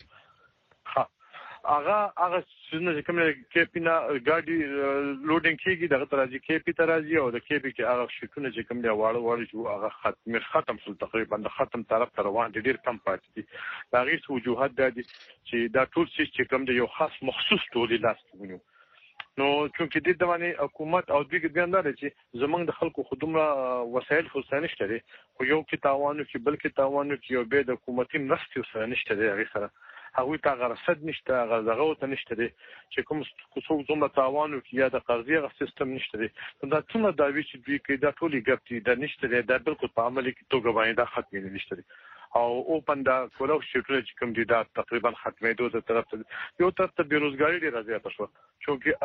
هغه څنګه کوم کې پی نه ګاډي لوډینګ کیږي دغه ترازی کې پی ترازی او د کې پی کې هغه شیټونه چې کوم دی واړو چې هغه ختم شول تقریبا د ختم طرف ته روان دي ډیر کم پاتې دي. دا غیر وجوهات دي چې دا ټول چې کوم دی یو خاص مخصوص ټولي لاس ونیو نو چې د باندې حکومت او دوی ګاندل چې زمنګ د خلکو خدمره وسایل خو نشته دي خو یو کې تاوانو کې بل کې تاوانو کې یو به د حکومتي مرستې سره نشته دي هغه سره هغه ته غرسد نشته هغه دغه ته نشته دي چې کوم څو زموږ تاوانو کې یا د قرضې غ سیستم نشته دي دا څومره دا وی چې دوی کې دا ټولي ګپتي دا نشته دي دا بالکل په عملي کې توګه باندې دا ختمې نشته دي او اوپن دا کولو شیټونه چې کوم دي دا تقریبا ختمېدو د طرف ته یو طرف ته بیروزګاری ډیره زیاته شو چې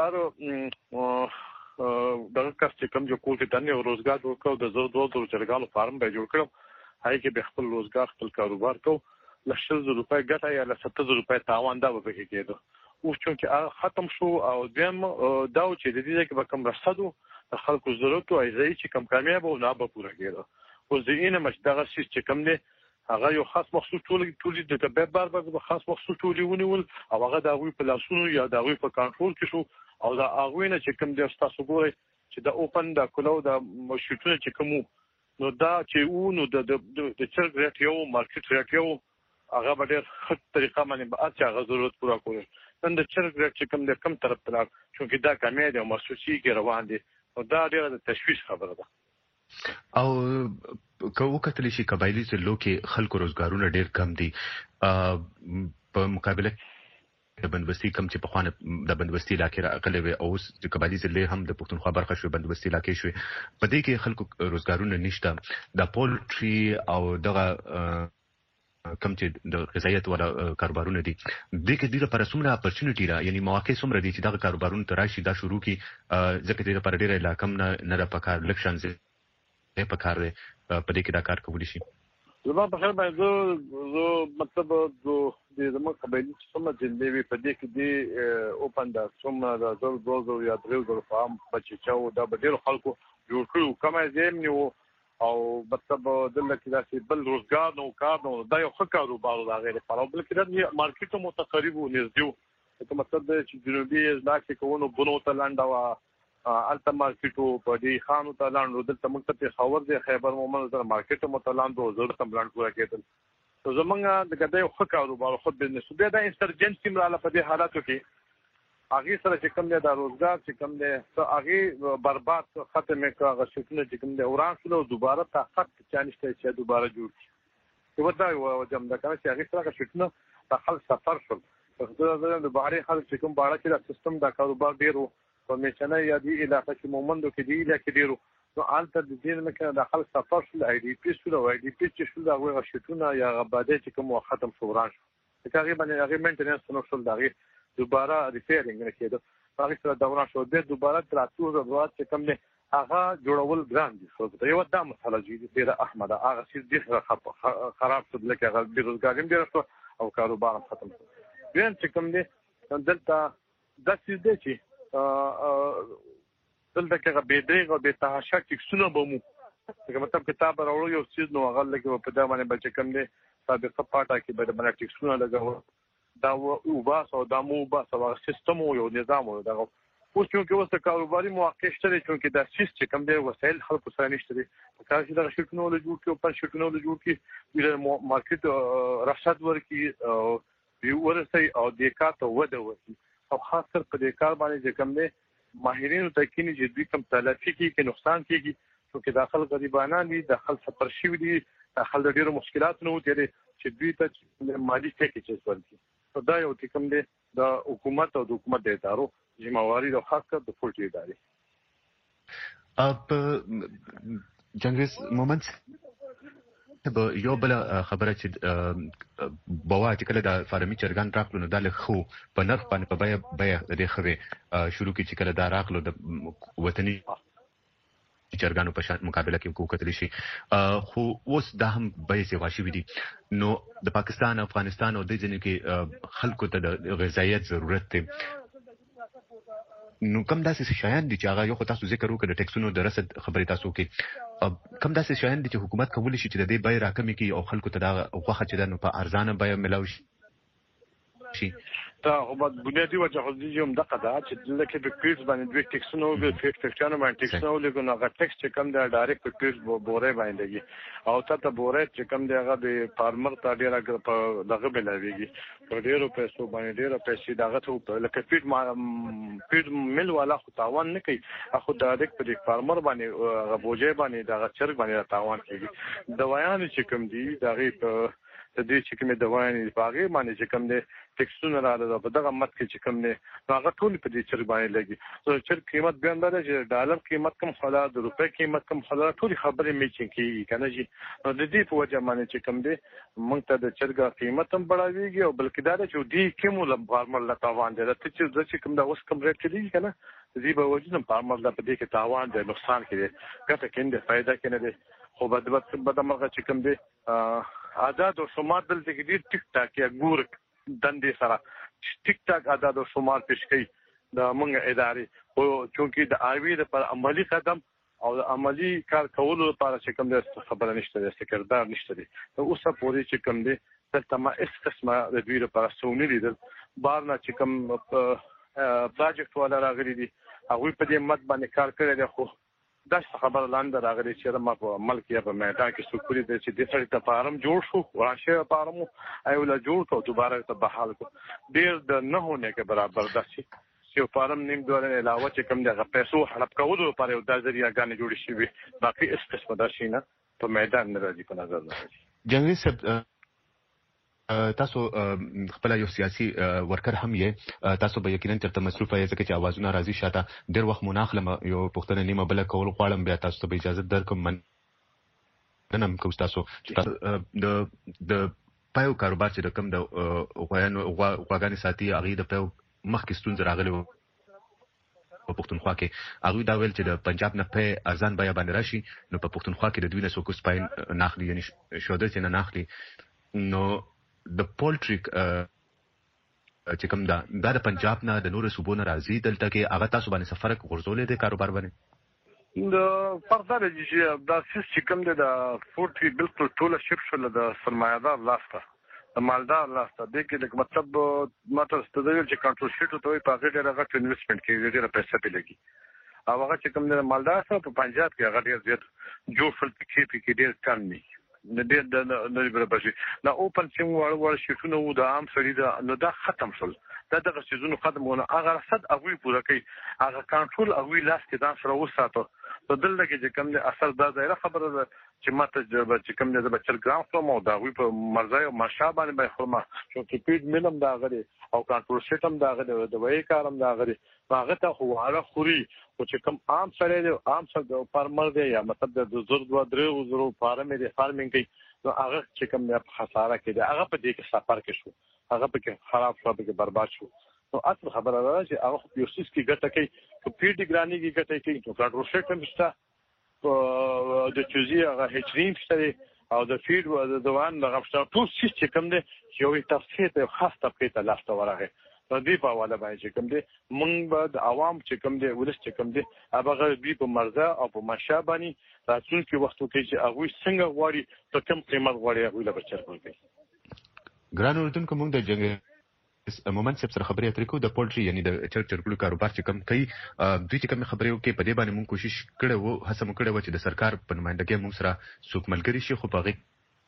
دغه کس چې کوم جو کول کې تنه روزګار ورکړو د 200 چرګانو فارم به جوړ کړو هغه کې به خپل روزګار خپل کاروبار کو لشل روپۍ ګټه یا 700 روپۍ تاوان دا به کېدو اوس چې ختم شو او دیم دا چې د دې کې به کوم رسدو د خلکو ضرورت او ایزای چې کم کامیاب او نه به پوره کېدو او ځینې مش دغه سیس چې کوم نه هغه یو خاص مخصوص ټولي د کبه بار خاص مخصوص ټولي ونیول او هغه د غوي په لاسونو یا د غوي په کنټرول کې شو او دا هغه نه چې کوم د تاسو ګوري چې د اوپن د کولو د مشروطونه چې کوم نو دا چې نو د چرګ ریټ یو مارکیټ ریټ یو هغه به ډېر ښه طریقه باندې به هر چا هغه ضرورت پوره کوي. نن د چرګ ریټ چې کوم دی کم طرف ته لاړ چونکې دا کمې دی او محسوسېږي روان دي نو دا ډېره د تشویش خبره ده. او که وکتلی شي قبایلي ضلعو کې خلکو روزګارونه ډېر کم دي په مقابله د بندوبستي کم چې پخوانه د بندوبستي علاقې راغلې وي او اوس د قبایلي ضلع هم د پښتونخوا برخه شوې بندوبستي علاقې شوې په دې کې خلکو روزګارونه نشته د پولټري او دغه کم چې د غذایت ولا کاروبارونه دي د کې د لپاره څومره اپورچونټی را یعنی مواقع څومره دي چې دغه کاروبارونه تراشي دا شروع کی ځکه د لپاره ډیره علاقې نه پکار لکشن زه پکار دی په دې کې دا کار کولی شي. زما په خیال باندې زه مطلب د زموږ قبایلي چې څومره جلدې وي په دې کې د اوپن دا څومره د 2000 یا 3000 فام بچیچاو دا به ډېرو خلکو جوړ کړو کومه زم نیو او مطلب دلته کې داسې بل روزګار نو کار نو دا یو ښه کاروبار دا غیر په بل کې د مارکیټ متقرب و نږدې ته مطلب چې جنوبي ځکه کوونو بونو ته لاندوا الته مارکیټو په دې خانو ته لاندو دلته موږ ته خبر دی خیبر مومن سره مارکیټ متلاندو ضرورت هم لاند پورا کېدل نو زمونږ د ګډه یو ښه کاروبار خو بزنس دی دا انسرجنسي مراله په دې حالاتو کې هغه سره چې کوم دی د روزګار چې کوم دی هغه برباد ختم کړه شکل چې کوم دی وران شو دوباره طاقت چانشته چې دوباره جوړ شي ودا یو جام دا کار چې هغه سره شکل د خلک سفر شول د بهري خلک چې کوم باندې چې سیستم دا کاروبار ډیرو په میشنه یا دی علاقه چې مومندو کې دی علاقه ډیرو نو آلته د دې نه کې د خلک سفر شول آی ډی پی شول او آی ډی پی چې شول دا هغه شتونه یا غباده چې کوم ختم شو وران شو تقریبا هغه مینټیننس نو شول دا دوباره ریپیرینګ نه کېده هغه سره دوران شو د دوباره تراتو ضرورت چې کوم نه هغه جوړول ګران دي خو دا یو د مسله جدي ډیره احمد هغه چې ډیره خراب شو لکه هغه بیروزګاری ډیره شو او کاروبار ختم شو بیا چې کوم نه دلته د څه دي دلته کې به به تحاشا ټیکسونه بمو چې مطلب کتاب راوړو یو چیز نو هغه لکه په دا باندې بچ کم دي سابقه پاټه کې به باندې ټیکسونه لګاو دا او باس او د مو باس او سیستم او نظام او دا اوس چې اوس کاروباري مواقع شته چې دا سیستم کم دي وسایل خلکو سره نشته دي کار چې دا شرکتونه له جوړ کې او پر شرکتونه له جوړ کې د مارکیټ رشاد ورکی او ورسي او د کارت وده ورکی او خاص کر په دې کار باندې چې کوم دي ماهرینو ته کینی چې دوی کوم تلافي کې نقصان کیږي چې داخل غریبانه دي داخل سفر شي دي داخل ډیرو مشکلات نه وتري چې دوی ته مالی پیکیجز ورکړي دا یو چې کوم دي د حکومت او د حکومت د ادارو ذمہواری او خاص کر د پولټي ادارې اب جنگیز مومنت به یو بل خبره چې بوا چې کله د فارمي چرګان راغلو نو د خو په نرخ باندې په بیا د خوي شروع کی چې کله دا راغلو د وطني چرګانو په شان مقابله کې کوکتلی شي خو اوس دا هم به سي واشي دي نو د پاکستان افغانستان او د ځینې کې خلکو ته د غذایت ضرورت دی نو کوم داسې شایان دي چې هغه یو خو تاسو ذکر وکړه د ټیکسونو د رسد خبرې تاسو کې کوم داسې شایان دي چې حکومت کولی شي چې د دې بیه راکمي کوي او خلکو ته دا غوښه چې د نو په ارزانه بیه ملاوي شي دا حکومت بنیادی وجه خو دې هم دغه دا چې لکه په پیټ باندې دوی ټیکسونو به فیکټانو باندې ټیکسونو لګو نو هغه ټیکس چې کوم دا ډایرکټ په پیټ بوره باندې او ته بوره چې کوم دی هغه د فارمر ته ډیره په دغه بلاویږي په ډیرو پیسو باندې ډیره پیسې دغه ته لکه پیټ مل والا خو تاوان نه کوي اخو ډایرکټ په فارمر باندې هغه بوجه باندې دغه چرګ باندې تاوان کوي دوايان چې کوم دي دغه د دې چې کومه دوايانې باغې باندې چې کوم دي ټیکسونه راځي په دغه مت کې چې کوم دي هغه ټول په دې چرګ باندې لګي نو چرګ قیمت بیان دی چې ډالر قیمت کم خلا د روپے قیمت کم خلا ټول خبرې میچینګ کیږي کنه جی نو د دې په وجه باندې چې کوم دي موږ ته د چرګ قیمت هم بڑھاويږي او بلکې دا چې دې کوم له فارمر لا تاوان دي چې کوم دا اوس کوم ریټ دی کنه دې به وجه نه فارمر لا په دې کې تاوان دي نقصان کوي ګټه کېنده فائدہ کینه دي خو بدمرغه چې کوم دي آزاد او شمار دلته کې ډیر ټیک ټاک یا ګور دندې سره ټیک ټاک آزاد او شمار پیش کوي د موږ ادارې او چونکی د آی وی د پر عملی قدم او د عملی کار کولو لپاره چې کوم د خبره نشته د سکردار نشته دي نو اوسه پوری چې کوم دي دلته ما اس قسمه د دوی لپاره سونی لیدل بار نه چې کوم پروجیکټ ولا راغلي دي هغه په دې مد باندې کار کړی دی خو دا خبره لاندې راغلي چې ما په ملک یا په میدان کې سکوري د چې د سړی ته فارم جوړ شو ورشه فارم ایولا جوړ کو دوباره ته بحال کو ډیر د نه هونه کې برابر ده چې فارم نیم ډول علاوه چې کوم دغه پیسو حلب کولو لپاره یو د ذریعہ غانې جوړ شي وي باقي اس قسمه ده شي نه په میدان نه راځي په نظر راځي جنگي صاحب تاسو خپل یو سیاسي ورکر هم یې تاسو به یقینا ترته مصروف یې ځکه چې اوازونه راځي شاته ډیر وخت مناخلم یو پښتنه نیمه بل کول غواړم بیا تاسو ته اجازه درکم من نن کوم تاسو د پایو کاروبار چې کوم د غواګانی ساتي هغه د پایو مخکې ستونزې راغلي وو په پښتونخوا کې هغه دا ویل چې د پنجاب نه په ارزان بیا باندې راشي نو په پښتونخوا کې د دوی نه سوکو سپاین ناخلي یعنی شوده چې نه ناخلي نو د پولټری چې کوم دا د پنجاب نه د نور صوبونو راځي دلته کې هغه تاسو باندې سفر غرزولې د کاروبار باندې د پردار چې دا چې کوم د پولټری بالکل ټوله شپ شول د سرمایدار لاسته د مالدار لاسته د کې مطلب ماته ستدل چې کنټرول شیټ ته په هغه ډېر غټ انویسټمنټ کې ډېر پیسې پیلګي او هغه چې کوم د مالدار سره په پنجاب کې هغه ډېر زیات جوړ فل کې ډېر کم نه د دې د برابر شي دا اوپن سیم وړ شیټونه و د عام سړي دا نو دا ختم شول دا دغه سيزونو ختمونه هغه رصد هغه پوره کوي هغه کنټرول هغه لاس کې دا سره وساتو په دلته کې چې کوم د اثر دا ځای خبره ده چې ماته چې کوم د بچل ګرام فلمو دا وی په مرزای او مشابه باندې خرما چې پیډ ملم دا غري او کنټرول سیستم دا غري د وای کارم دا غري هغه ته خو هغه خوري او چې کوم عام سره دی عام سره د فارمر دی یا مطلب د زر 2-3 فارمر دی فارمینګ کوي نو هغه چې کوم د خساره کې دی هغه په دې کې سفر کې شو هغه په کې خراب شو په کې برباد شو نو اصل خبره ده چې هغه یو سیس کې ګټه کوي په پیډ ګرانی کې ګټه کوي نو کنټرول سیستم شته د چوزي هغه هچرین شته او د فیډ او د دوان د غفشتو ټول سیس چې کوم دی یو تفصیل ته خاص طبقه ته لاسته ورغی په دې په حواله باندې چې کوم دی مونږ به د عوام چې کوم دی ولس چې کوم دی هغه دوی په مرزه او په مشابهني راتلونکي وختو کې چې هغه څنګه غواړي په کوم قیمت غواړي هغه له بچر کوي ګران اوردونکو موږ د جنگ مومنت سره خبرې اترې کوو د پولټری یعنی د چرګړو کاروبار چې کوم کوي دوی چې کوم خبرې وکړي په دې باندې موږ کوشش کړو وو هڅه مو کړې و چې د سرکار په نمائندګۍ موږ سره څوک ملګری شي خو په هغه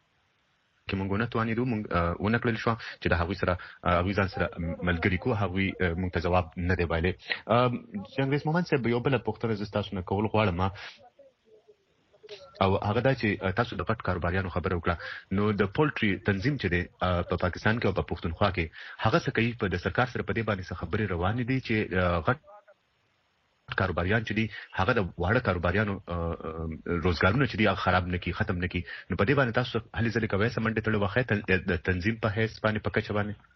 کې موږ نه توانیدو موږ ونکړل شو چې د هغوی سره هغوی ځان سره ملګری کو هغوی موږ ته جواب نه دی ویلي څنګه مومنت سره یو بل پوښتنه زه تاسو نه کول غواړم او هغه دا چې تاسو د پټ کاروباریانو خبره وکړه نو د پولټری تنظیم چې دی په پاکستان کې او په پښتونخوا کې هغه څه کوي په د سرکار سره په دې باندې خبرې روانې دي چې غټ کاروباریان چې دي هغه د واړه کاروباریانو روزګارونه چې دي هغه خراب نه کی ختم نه کی نو په دې باندې تاسو هلي ځلې کوي سمندې تړو واخې د تنظیم په هیڅ باندې پکې چبانه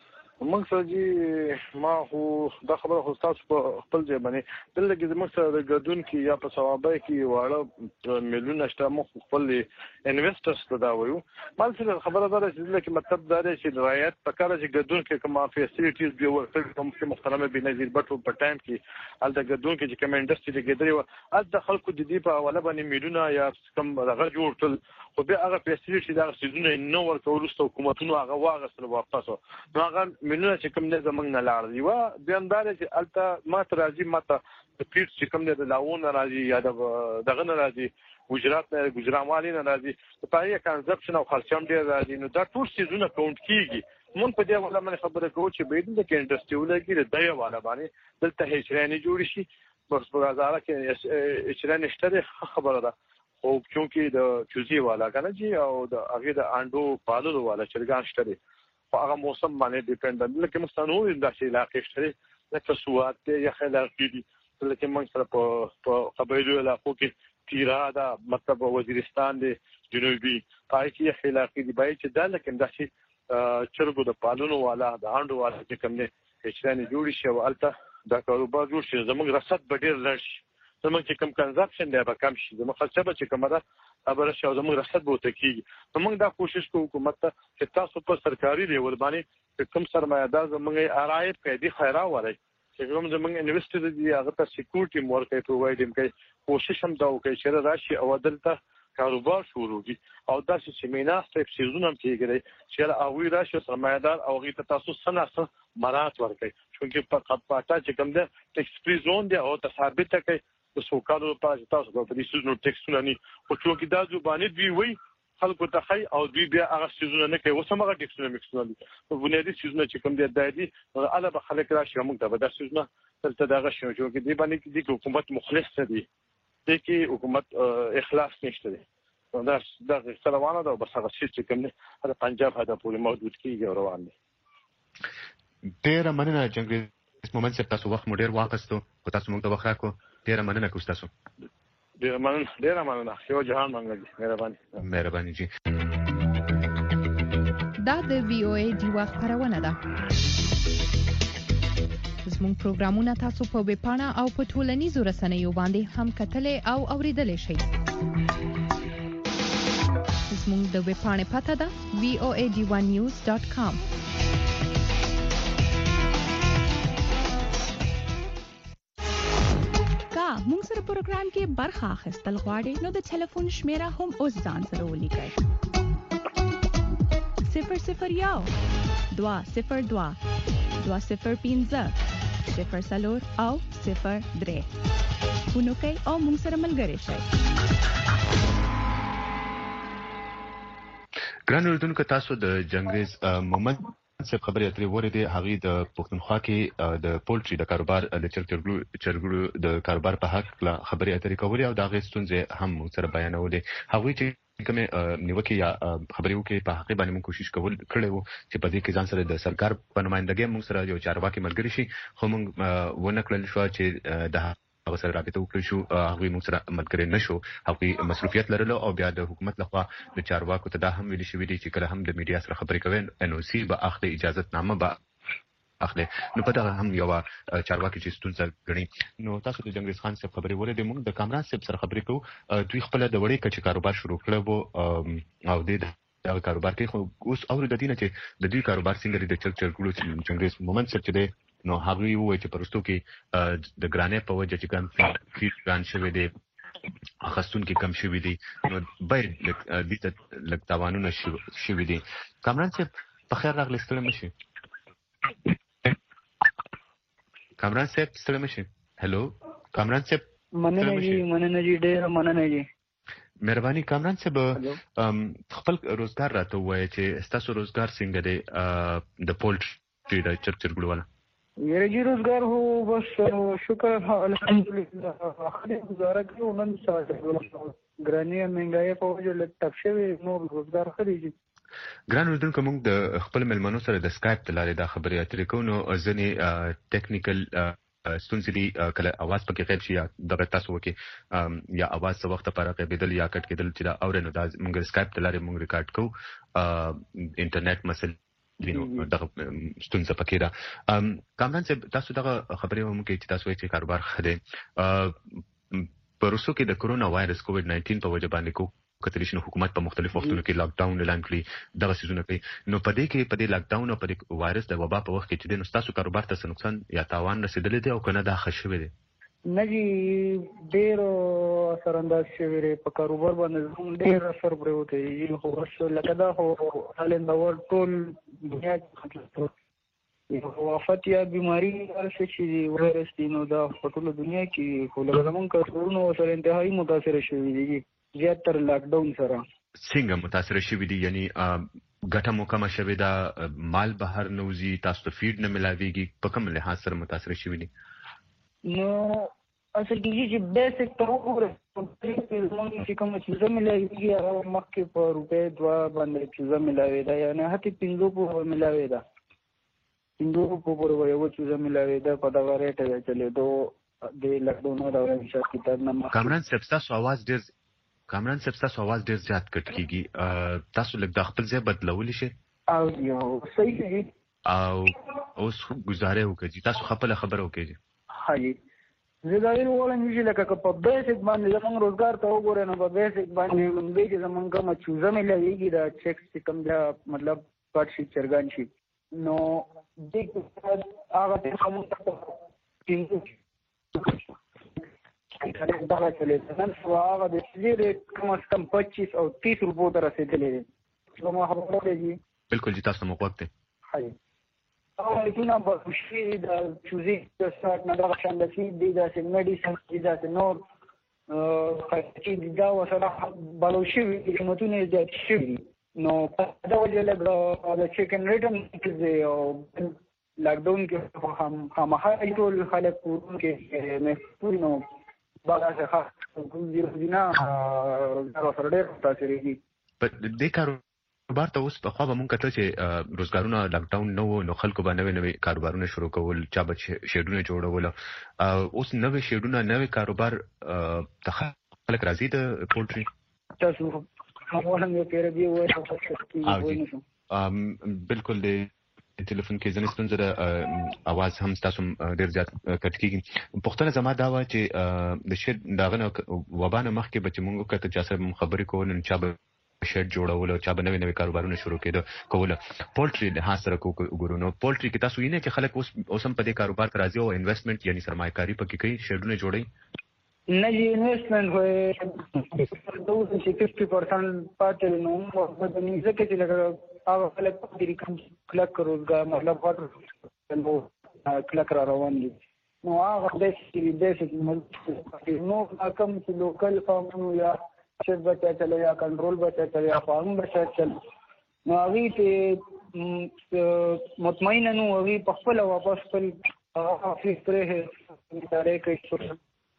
موږ سره جی ما خو دا خبره خو تاسو په خپل ځای باندې دلته کې موږ سره د ګډون کې یا په ثوابای کې واړه میلیون شته موږ خپل انویسټرز ته دا وایو مال څه خبره ده چې دلته کې مطلب دا دی چې رعایت پکاره چې ګډون کې کومه فیسیلیټیز به ورته کوم چې محترمه بنظیر بټو په ټایم کې ال د ګډون کې چې کوم انډستری کې درې و از د خلکو د دې په حواله باندې میلیونه یا کوم دغه جوړ ټل خو به هغه فیسیلیټي دا سيزونه نو ورکول ست حکومتونو هغه واغسل واپس نو هغه ملونه چې کوم نه زمنګ نه لاړ دی و بیاندار چې الته ما ترازی ماته د پیټ چې کوم نه لاون راځي یا دغه نه راځي ګجرات نه ګجرامالي نه راځي په پای کنزپشن او خرچم ډیر راځي نو دا ټول سيزونه کاونټ کیږي مونږ په دې ولا باندې خبره کوو چې به د انډستری ولګي د دایو والا باندې دلته هیڅ جوړ شي بس په بازار کې هیڅ نشته خبره ده او چونکی د چوزي والا کنه جی او د هغه د انډو پالو والا چرګان شته په هغه موسم باندې ډیپند لکه مستانو د شي علاقې شته لکه سوات یا خلاقي دي لکه موږ سره په قبایلو علاقو کې تیرا دا مطلب وزیرستان دی جنوبي پای کې خلاقي دي بای چې دا لکه د شي چرګو د پالونو والا د انډو والا چې کوم نه هیڅ جوړ شي او الته دا کاروبار جوړ شي زموږ رصد به ډیر لږ شي زموږ چې کوم کنزپشن دی به کم شي زموږ خرچه به چې کومه ده خبره شو زموږ رصد به وته کیږي موږ دا کوشش کوو حکومت ته چې تاسو په سرکاري لیول باندې کوم سرمایه‌دار زموږ ارایت کوي د خیره وره چې کوم زموږ انویسټر دي هغه ته سکیورټي مور کوي پرووایډ کوي کوشش هم دا کوي چې راشي او دلته کاروبار شروع کی او دا چې سیمینار ته سيزونه کیږي چې هغه راشي سرمایه‌دار او هغه ته تاسو سناسه مرات ورکړي چونکه په قطعه چې کوم ده ټیکس فری زون دی او ثابت کوي د سوکالو په تاسو په دې سيزونو ټیکسونه نه او چې دا ځوبانه دی وي خلکو ته خي او دوی بیا هغه سيزونه نه کوي اوس هغه ټیکسونه میکسونه دي په بنیادی سيزونه چې کوم دي دایدي اله به خلک راشي موږ ته به دا سيزونه تل دغه شو چې دی باندې د حکومت مخلص دي د کې حکومت اخلاص نشته دي دا څلوانه دا بس هغه چې کوم نه د پنجاب هدا پورې موجود کیږي روان دي ډیر مننه جنگریز مومن صاحب تاسو وخت مو ډیر واقستو او تاسو موږ ته وخت راکو ډیر مننه کوم تاسو ډیر مننه یو جهان منګل مهرباني جی دا د وی او ای دیوا خبرونه ده زموږ پروګرامونه تاسو په ویب پاڼه او په ټولنیزو رسنیو باندې هم کتلې او اوریدلې شئ زموږ د ویب پاڼې پته ده voadivanews.com موږ سره پروګرام کې برخه اخیستل غواړئ نو د ټلیفون شمیره هم اوس ځان سره ولیکئ 001 202 205 04 او 03 فونو کوي او موږ سره ملګري شئ ګران اوریدونکو تاسو د جنگریز مومن څه خبرې اترې وریدي هغه د پښتونخوا کې د پولټري د کاروبار د چرګړو د کاروبار په حق لا خبرې اترې کولې او دا غي ستونزې هم سره بیانولې هغه چې کومه نیوکه یا خبرې وکړي په حق باندې موږ کوشش کړو چې په دې کې ځان سره د سرکار په نمائندګۍ موږ سره یو چارواکي ملګری شي خو موږ ونه کړل شو چې د هغه سره رابطه وکړو شو هغه موږ سره ملګری نشو هغه مصروفیت لرلو او بیا د حکومت لخوا د چارواکو ته دا هم ویل شوی دی چې کله هم د میډیا سره خبرې کوي ان او سی به اخلي اجازه نامه به اخلي نو په دا هم یو چارواکي چې ستونزه غني نو تاسو د جنگریز خان صاحب خبرې ورته موږ د کامران صاحب سره خبرې کوو دوی خپل د وړې کچې کاروبار شروع کړو او د کاروبار کې خو اوس اور د دینه چې د دوی کاروبار څنګه د چرګړو جنگریز مومن صاحب چې نو هغه وایي چې پرستو کې د ګرانې په وجه چې کوم ګران شوی دی خاصون کې کم شوی دی نو باید د لګتاوانونه شوی دی کامران صاحب په خیر راغلی ستړي مشي کامران صاحب ستړي مشي هلو کامران صاحب مننه جی ډېر مننه جی مهرباني کامران صاحب خپل روزګار راته وایي چې تاسو روزګار څنګه دی د پولټري د چرګړو والا یره جی روزګار هو بس شکر الحمدلله خدای گزاره کوي نن ساعت ګرانی مهنګای په وجه لږ ټپ شوی نو روزګار خري جی ګران اوردونکو موږ د خپل ملمنو سره د سکایپ تلارې د خبرې اترې کوو نو ځنې ټیکنیکل ستونزې دي کله اواز پکې غیب شي یا دغه تاسو وکي یا اواز څه وخت لپاره غیبېدل یا کټ کېدل چې دا اورنو دا موږ سکایپ تلارې موږ ریکارډ کوو انټرنیټ مسله دینو دغه ستونزه پکې ده کامران صاحب تاسو دغه خبرې هم کې چې تاسو یې کاروبار خده پروسو کې د کرونا وایرس کووډ 19 په وجه باندې کو کتریشن حکومت په مختلفو وختونو کې لاک ډاون اعلان کړی دغه سيزونه کوي نو په دې کې په دې لاک ډاون او په دې وایرس د وبا په وخت کې چې د تاسو کاروبار ته نقصان یا تاوان رسیدلی دی او کنه دا خښوي دی نه جی ډېر اثر انداز شوی دی په کاروبار باندې زموږ ډېر اثر پرېوتی دی خو لکه دا خو حال د ورلد ټول دنیا کې وفات یا بیماری ورسې چې وایرس دی نو دا په ټول دنیا کې خو لکه زموږ کارونه سره انتهایی متاثر شوي دي زیاتره لاک ډاون سره څنګه متاثر شوي دي یعنی ګټه مو کمه شوې ده مال بهر نوځي تاسو ته فیډ نه ملاويږي په کوم لحاظ سره متاثر شوي دي نو اصل کې چې بیسیک ته وګورئ چې کوم چې ملاويږي هغه مخکې په روپې 2 باندې چې ملاوي ده یعنی هته 500 په ملاوي ده 500 په پورې یو چې ملاوي ده په دا ریټ چلے دو د لاکډاون دا ورشي کتاب نه کامران صاحب تاسو आवाज ډیر زیات کټ کیږي تاسو لږ د خپل ځای بدلول شي او یو صحیح دی او اوس گزاره وکړي تاسو خپل خبره وکړي هاي زه وایم چې لکه په بیسیک باندې زموږ روزګار ته وګورئ نو په بیسیک باندې لومبي چې زموږ کوم چوزه ملایږي دا چیکس کوم دا مطلب پټ شي چرګان شي نو دې هغه ته کوم دا چلے نن هغه د سړي کم از کم 25 او 30 روپو ته رسیدلې نو ما خبره دی بالکل جی تاسو مو وخت هاي او مالکونه به شي د چوزي د سات نه د شاندسي د میډیسن د نور چې دا وسره بلوشي قیمتونه زیات شي نو په دا وجه له د چیکن ریټن کې لاکډاون کې هم ټول خلک کې محفوظ نو باندې ښه دینا روزګار سره ډېر تاثیر کوي په دې کاروبار ته اوس په خو به مونږ کته چې روزګارونه لاکډاون نو خلکو باندې نوې کاروبارونه شروع کول چا به شیډونه جوړول اوس نوې شیډونه نوې کاروبار ته خلک راځي د پولټري تاسو هم یو پیر دی وایي بالکل دی ټلیفون کې ځنې ستونزه د اواز هم تاسو ډیر زیات کټ کیږي پښتنه زما دا و چې د شیر داغه وبانه مخ کې بچ مونږ کته چې سره خبرې کوو نن چا به شیر جوړول او چا به نوې کاروبارونه شروع کېده کوله پولټري د حاصل وګورو نو پولټري کې تاسو یې نه چې خلک اوس هم په دې کاروبار کې راځي او انویسټمنټ یعنی سرمایه‌کاری پکې کوي شیرونه جوړي نه جی انویسټمنټ وي دوه چې 50% پاتې نو په دې ځکه چې لګا هغه خلک په دې کوم کلک روزګار مطلب هغه کلک را روان دي نو هغه د دې نو کوم چې لوکل فارمونو یا شر بچا چلے یا کنټرول بچا چلے یا فارم بچا چل نو هغه ته مطمئن نو هغه په خپل واپس خپل هغه فکر هي تاره کوي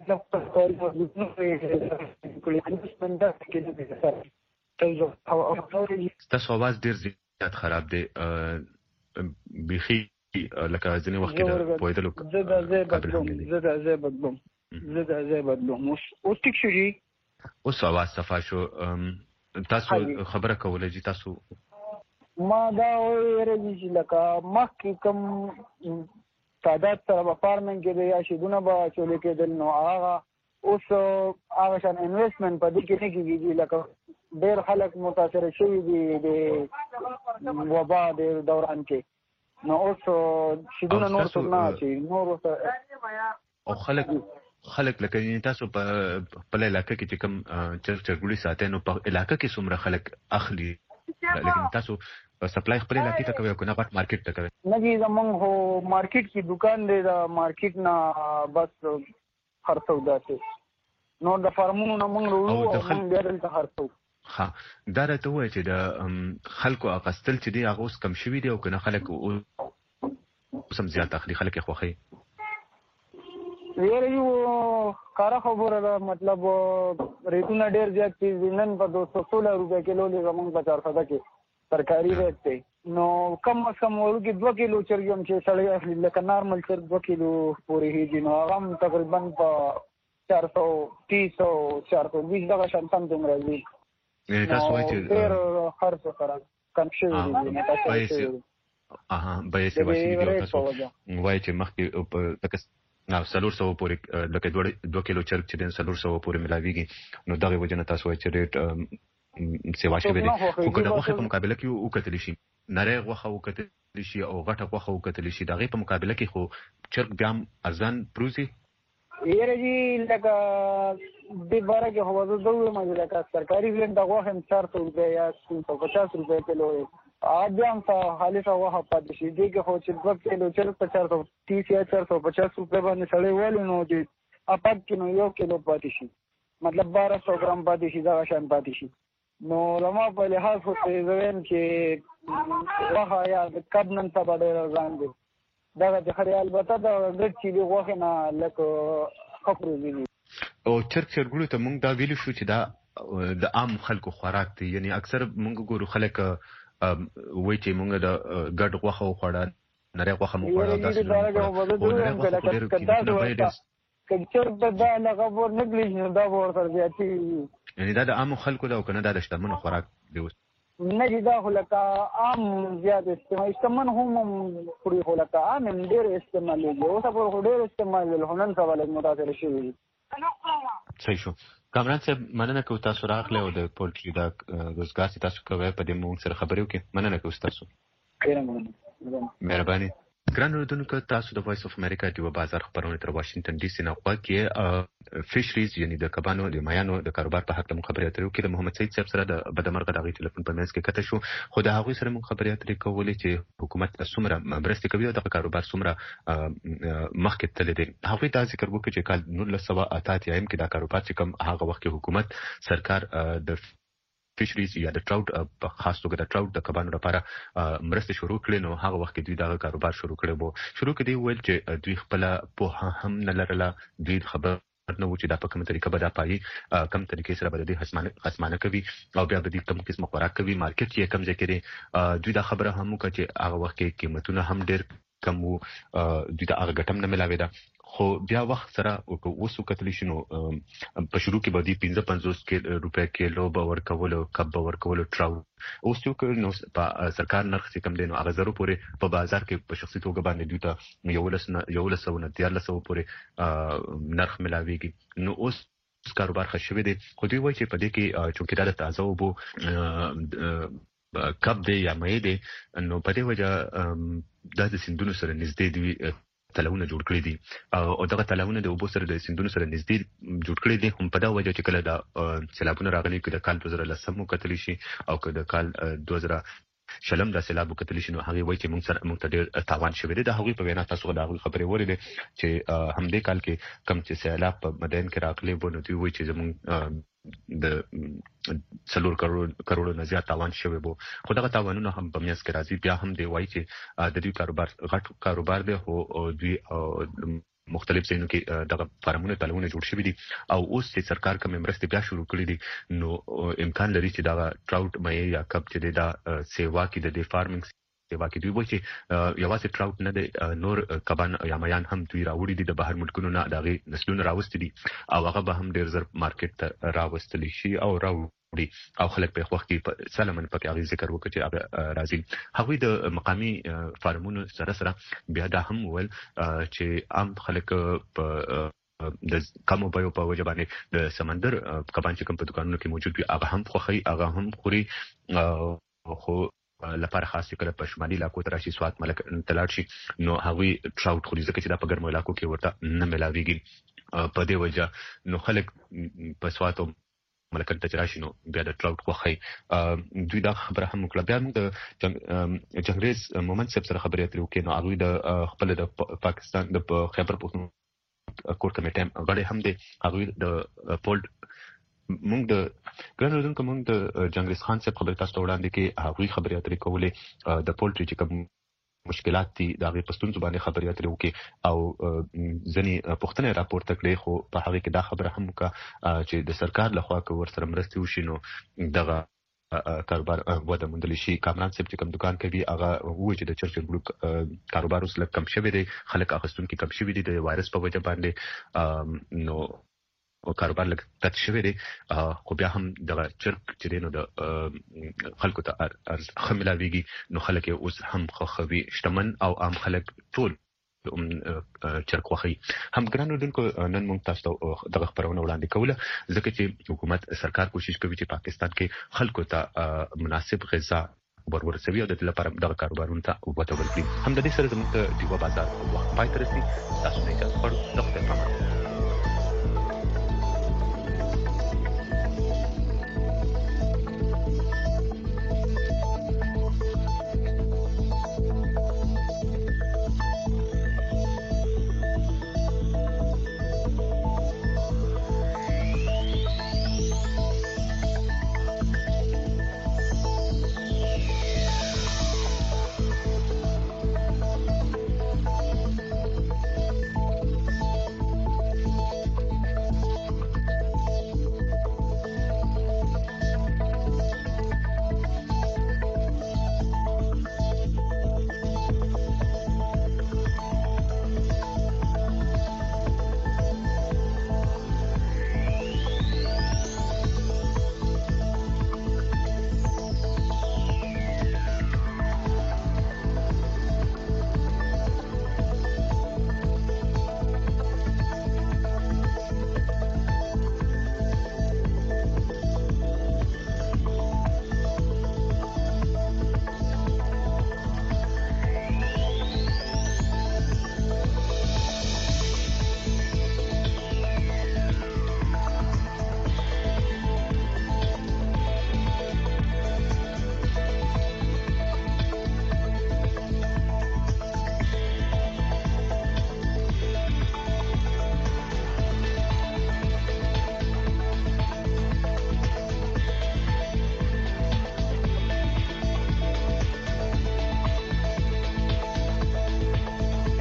تاسو आवाज ډیر زیات خراب دی بيخي لکه ځنې وخت کې پوهیدلو زه بدلوم اوس ټیک شو جی اوس आवाज صفا شو تاسو خبره کولای جی تاسو ما دا ورته چې لکه مخکې کوم تعداد سره په فارمنګ کې د یا شیدونه به چولې کېدل نو هغه اوس هغه شان انویسټمنټ په دې کې نه کېږي لکه ډېر خلک متاثر شوي دي د وبا د دوران کې نو اوس شیدونه نور څه نه اچي نور او خلک لکه تاسو په علاقه کې چې کوم چرګوړي ساتي نو په علاقه کې څومره خلک اخلي لیکن تاسو سپلای خپل علاقې ته کوي او کنه پټ مارکیټ ته کوي نه جی زمونږ هو مارکیټ کې دکان دی دا مارکیټ نه بس خرڅو داسې نو د فارمونو نه مونږ وروړو او مونږ بیا دلته خرڅو ها دا راته وایي چې د خلکو اغستل چې دی هغه اوس کم شوي دي او کنه خلک اوس هم زیات اخلي خلک یې خوښوي ویره یو کار خبره ده مطلب ریټونه ډیر زیات دي نن په 216 روپے کیلو دی زمونږ په 400 کې ترکاری ریټ دی نو کم از کم ورګي 2 کیلو چرګ هم چې سړی اخلي لکه نارمل چرګ 2 کیلو پورې هیږي نو هغه هم تقریبا په 430 420 دغه شان څنګه راځي تاسو وایي چې ډیر خرڅ سره کم شوی دی نه تاسو به یې وایي چې مخکې تک نو 300 پورې لکه 2 کیلو چرګ چې د 300 پورې ملاويږي نو دغه وجنه تاسو وایي چې ریټ سیوا شوی دی خو کله وخت په مقابله کې وکتل شي نری غوخه وکتل شي او غټه غوخه وکتل شي دغه په مقابله کې خو چرګ بیا ارزان پروزي یره جی لکه د بارا کې هو د دوه مې لکه سرکاري ویلن د غوخه 400 روپے یا 350 روپے کیلو اځم ته خالصه غوخه پاتې شي دغه خو چې 2 کیلو چرګ په 430 یا 450 روپے باندې سړی ولې نو دي اپات کې نو 1 کیلو پاتې شي مطلب 1200 ګرام پاتې شي دا شان پاتې شي نو لما په لحاظ خو زوین چې واه یا د کبنن ته باندې ځان دي دا د خریال البته دا د چې دی غوښه نه لکه خبرو دي او چرګړو ته مونږ دا ویل شو چې دا د عام خلکو خوراک دی یعنی اکثر مونږ ګورو خلک وایي چې مونږ د ګډ غوښه وخوړه نری غوښه مو خوړه داسې کچر دا لغه ور نګلیش نو دا ورته زیاتی یعنی دا د عام خلکو دا کنه دا د شتمنو خوراک دی نه دي دا خلک عام زیات استعمال هم پوری خلک عام ډیر استعمال دي او څه په ډیر استعمال له هنن سوال متاثر شي صحیح شو کامران صاحب مننه کوم تاسو راغله او د پولټري دا روزګار تاسو کوي په دې موږ سره خبرې وکړي مننه کوم تاسو مهرباني ګران اوریدونکو تاسو د وایس اف امریکا د بازار خبرونه تر واشنگټن ډي سي نه غواړئ فشریز یعنی د کبانو د مایانو د کاروبار په حق له خبرې اترې وکړو د محمد سید صاحب سره د بدمرغه دغه ټلیفون په منځ کې کته شو خو د هغه سره مون خبرې اترې کولې چې حکومت څومره مرسته کوي او د کاروبار څومره مخکې تللی دی هغه دا ذکر وکړي چې کال 1988 کې دا کاروبار چې کوم هغه وخت کې حکومت سرکار د فشریز یا د ټراوټ په خاص توګه د ټراوټ د کبانو لپاره مرسته شروع کړې نو هغه وخت کې دوی دا کاروبار شروع کړی وو شروع کړي ویل چې دوی خپل په هم نه لرله دوی خبر نو چې دا په کومه طریقه به دا پای کم طریقې سره به د خصمانه کوي او بیا به د کم قسم خوراک کوي مارکیټ یې کم ځای کې دوی دا خبره هم وکړي چې هغه وخت کې قیمتونه هم ډېر کم وو دوی دا هغه ګټم نه ملاوي دا خو بیا وخت سره وسو کتلی شنو په شروع کې به د 55 روپے کیلو به ورکول کب به ورکول ټراو اوس یو نو سرکار نرخ چې کم دینو هغه زرو پورې په بازار کې په شخصي توګه باندې دوی ته یو لسونه 1300 پورې نرخ ملاويږي نو اوس کاروبار خښوي دي خو دوی وایي چې په دې کې چونکې دا تازه وبو کب دی یا مې دی نو په دې وجه د سندونو سره نږدې دی تلونه جوړ کړی دي او دغه تلونه د اوبو سره د سندونو سره نږدې جوړ کړی دي هم په دا وجه چې کله دا سیلابونه راغلي کله کال 2010 کتلی شي او کله کال 2000 شلم د سیلاب کتلی شي نو هغه وایي چې موږ ته ډېر تاوان شوی دی د هغه په وینا تاسو د هغه خبرې وریدي چې هم دې کال کې کم چې سیلاب په مدین کې راغلي بو نو دوی وایي چې زموږ د 4 کروڑ نه زیات تاوان شوی بو خو دغه تاوانونه هم په میاس کې راځي بیا هم دی وایي چې د دوی کاروبار غټ کاروبار دی او دوی مختلف ځایونو کې دغه فارمونه تلونه جوړ شوي دي او اوس چې سرکار کوم مرسته بیا شروع کړې دي نو امکان لري چې دا ټراوټ مې یا کب چې دا سیوا کې د فارمینګ سیوا کې دوی وایي چې یوازې ټراوټ نه دی نور کبان یا مایان هم دوی راوړي دي د بهر ملکونو نه دغه نسلونه راوستي دي او هغه به هم ډېر زر مارکیټ ته راوستل شي او او خلک په وخت کې سلامن پکې هغه ذکر وکړي چې هغه راځي هغه د مقامی فارمونو سره بیا دا هم ول چې عام خلک په د کومو په وجه باندې د سمندر کبان چې کوم په دکانونو کې موجود وي هغه هم خوخي هغه هم خوري خو لپاره خاص کله په شمالي علاقو تر شي سوات ملک تلاړ شي نو هغه ټراوټ خوري ځکه چې دا په ګرمو علاقو کې ورته نه ملاويږي په دې وجه نو خلک په سواتو ملکن ته راشي نو بیا د ټراوټ خوخي دوی دا خبره هم وکړه بیا موږ د جنگریز مومنت سره خبرې اترې وکړو نو هغه د خپل د پاکستان د خیبر پختونخوا کور کمیټه غړي هم دي هغه د پولټ موږ د ګران اوریدونکو موږ د جنگریز خان څخه خبرې تاسو ته وړاندې کې هغه خبرې اترې کولې د پولټ چې کوم مشکلات دي دا غي پښتون زبانه خبرې اترې وکي او ځنی پښتنه راپورته کړي خو په هغه کې دا خبره هم کا چې د سرکار لخوا کو ورسره مرستي وشي نو دغه کاروبار وده مندل شي کامران صاحب چې کوم دکان کوي هغه وایي چې د چرچ ګروپ کاروبار اوس لږ کم شوی دی خلک اخستون کې کم شوی دي د وایرس په وجه باندې نو او کاروبار لږ تت شوی دی خو بیا هم د چرک چې دینو د خلکو ته خملاویږي نو خلک اوس هم خوخوي شتمن او عام خلک ټول چرک خوخي هم ګرانو دونکو نن موږ تاسو دغه خبرونه وړاندې کوله ځکه چې حکومت سرکار کوشش کوي چې پاکستان کې خلکو ته مناسب غذا ورسوي او د لپاره دغه کاروبارونو ته وته ورکړي هم د دې سره زموږ د دیوا بازار وخت پای ترسي تاسو نه تاسو پر دغه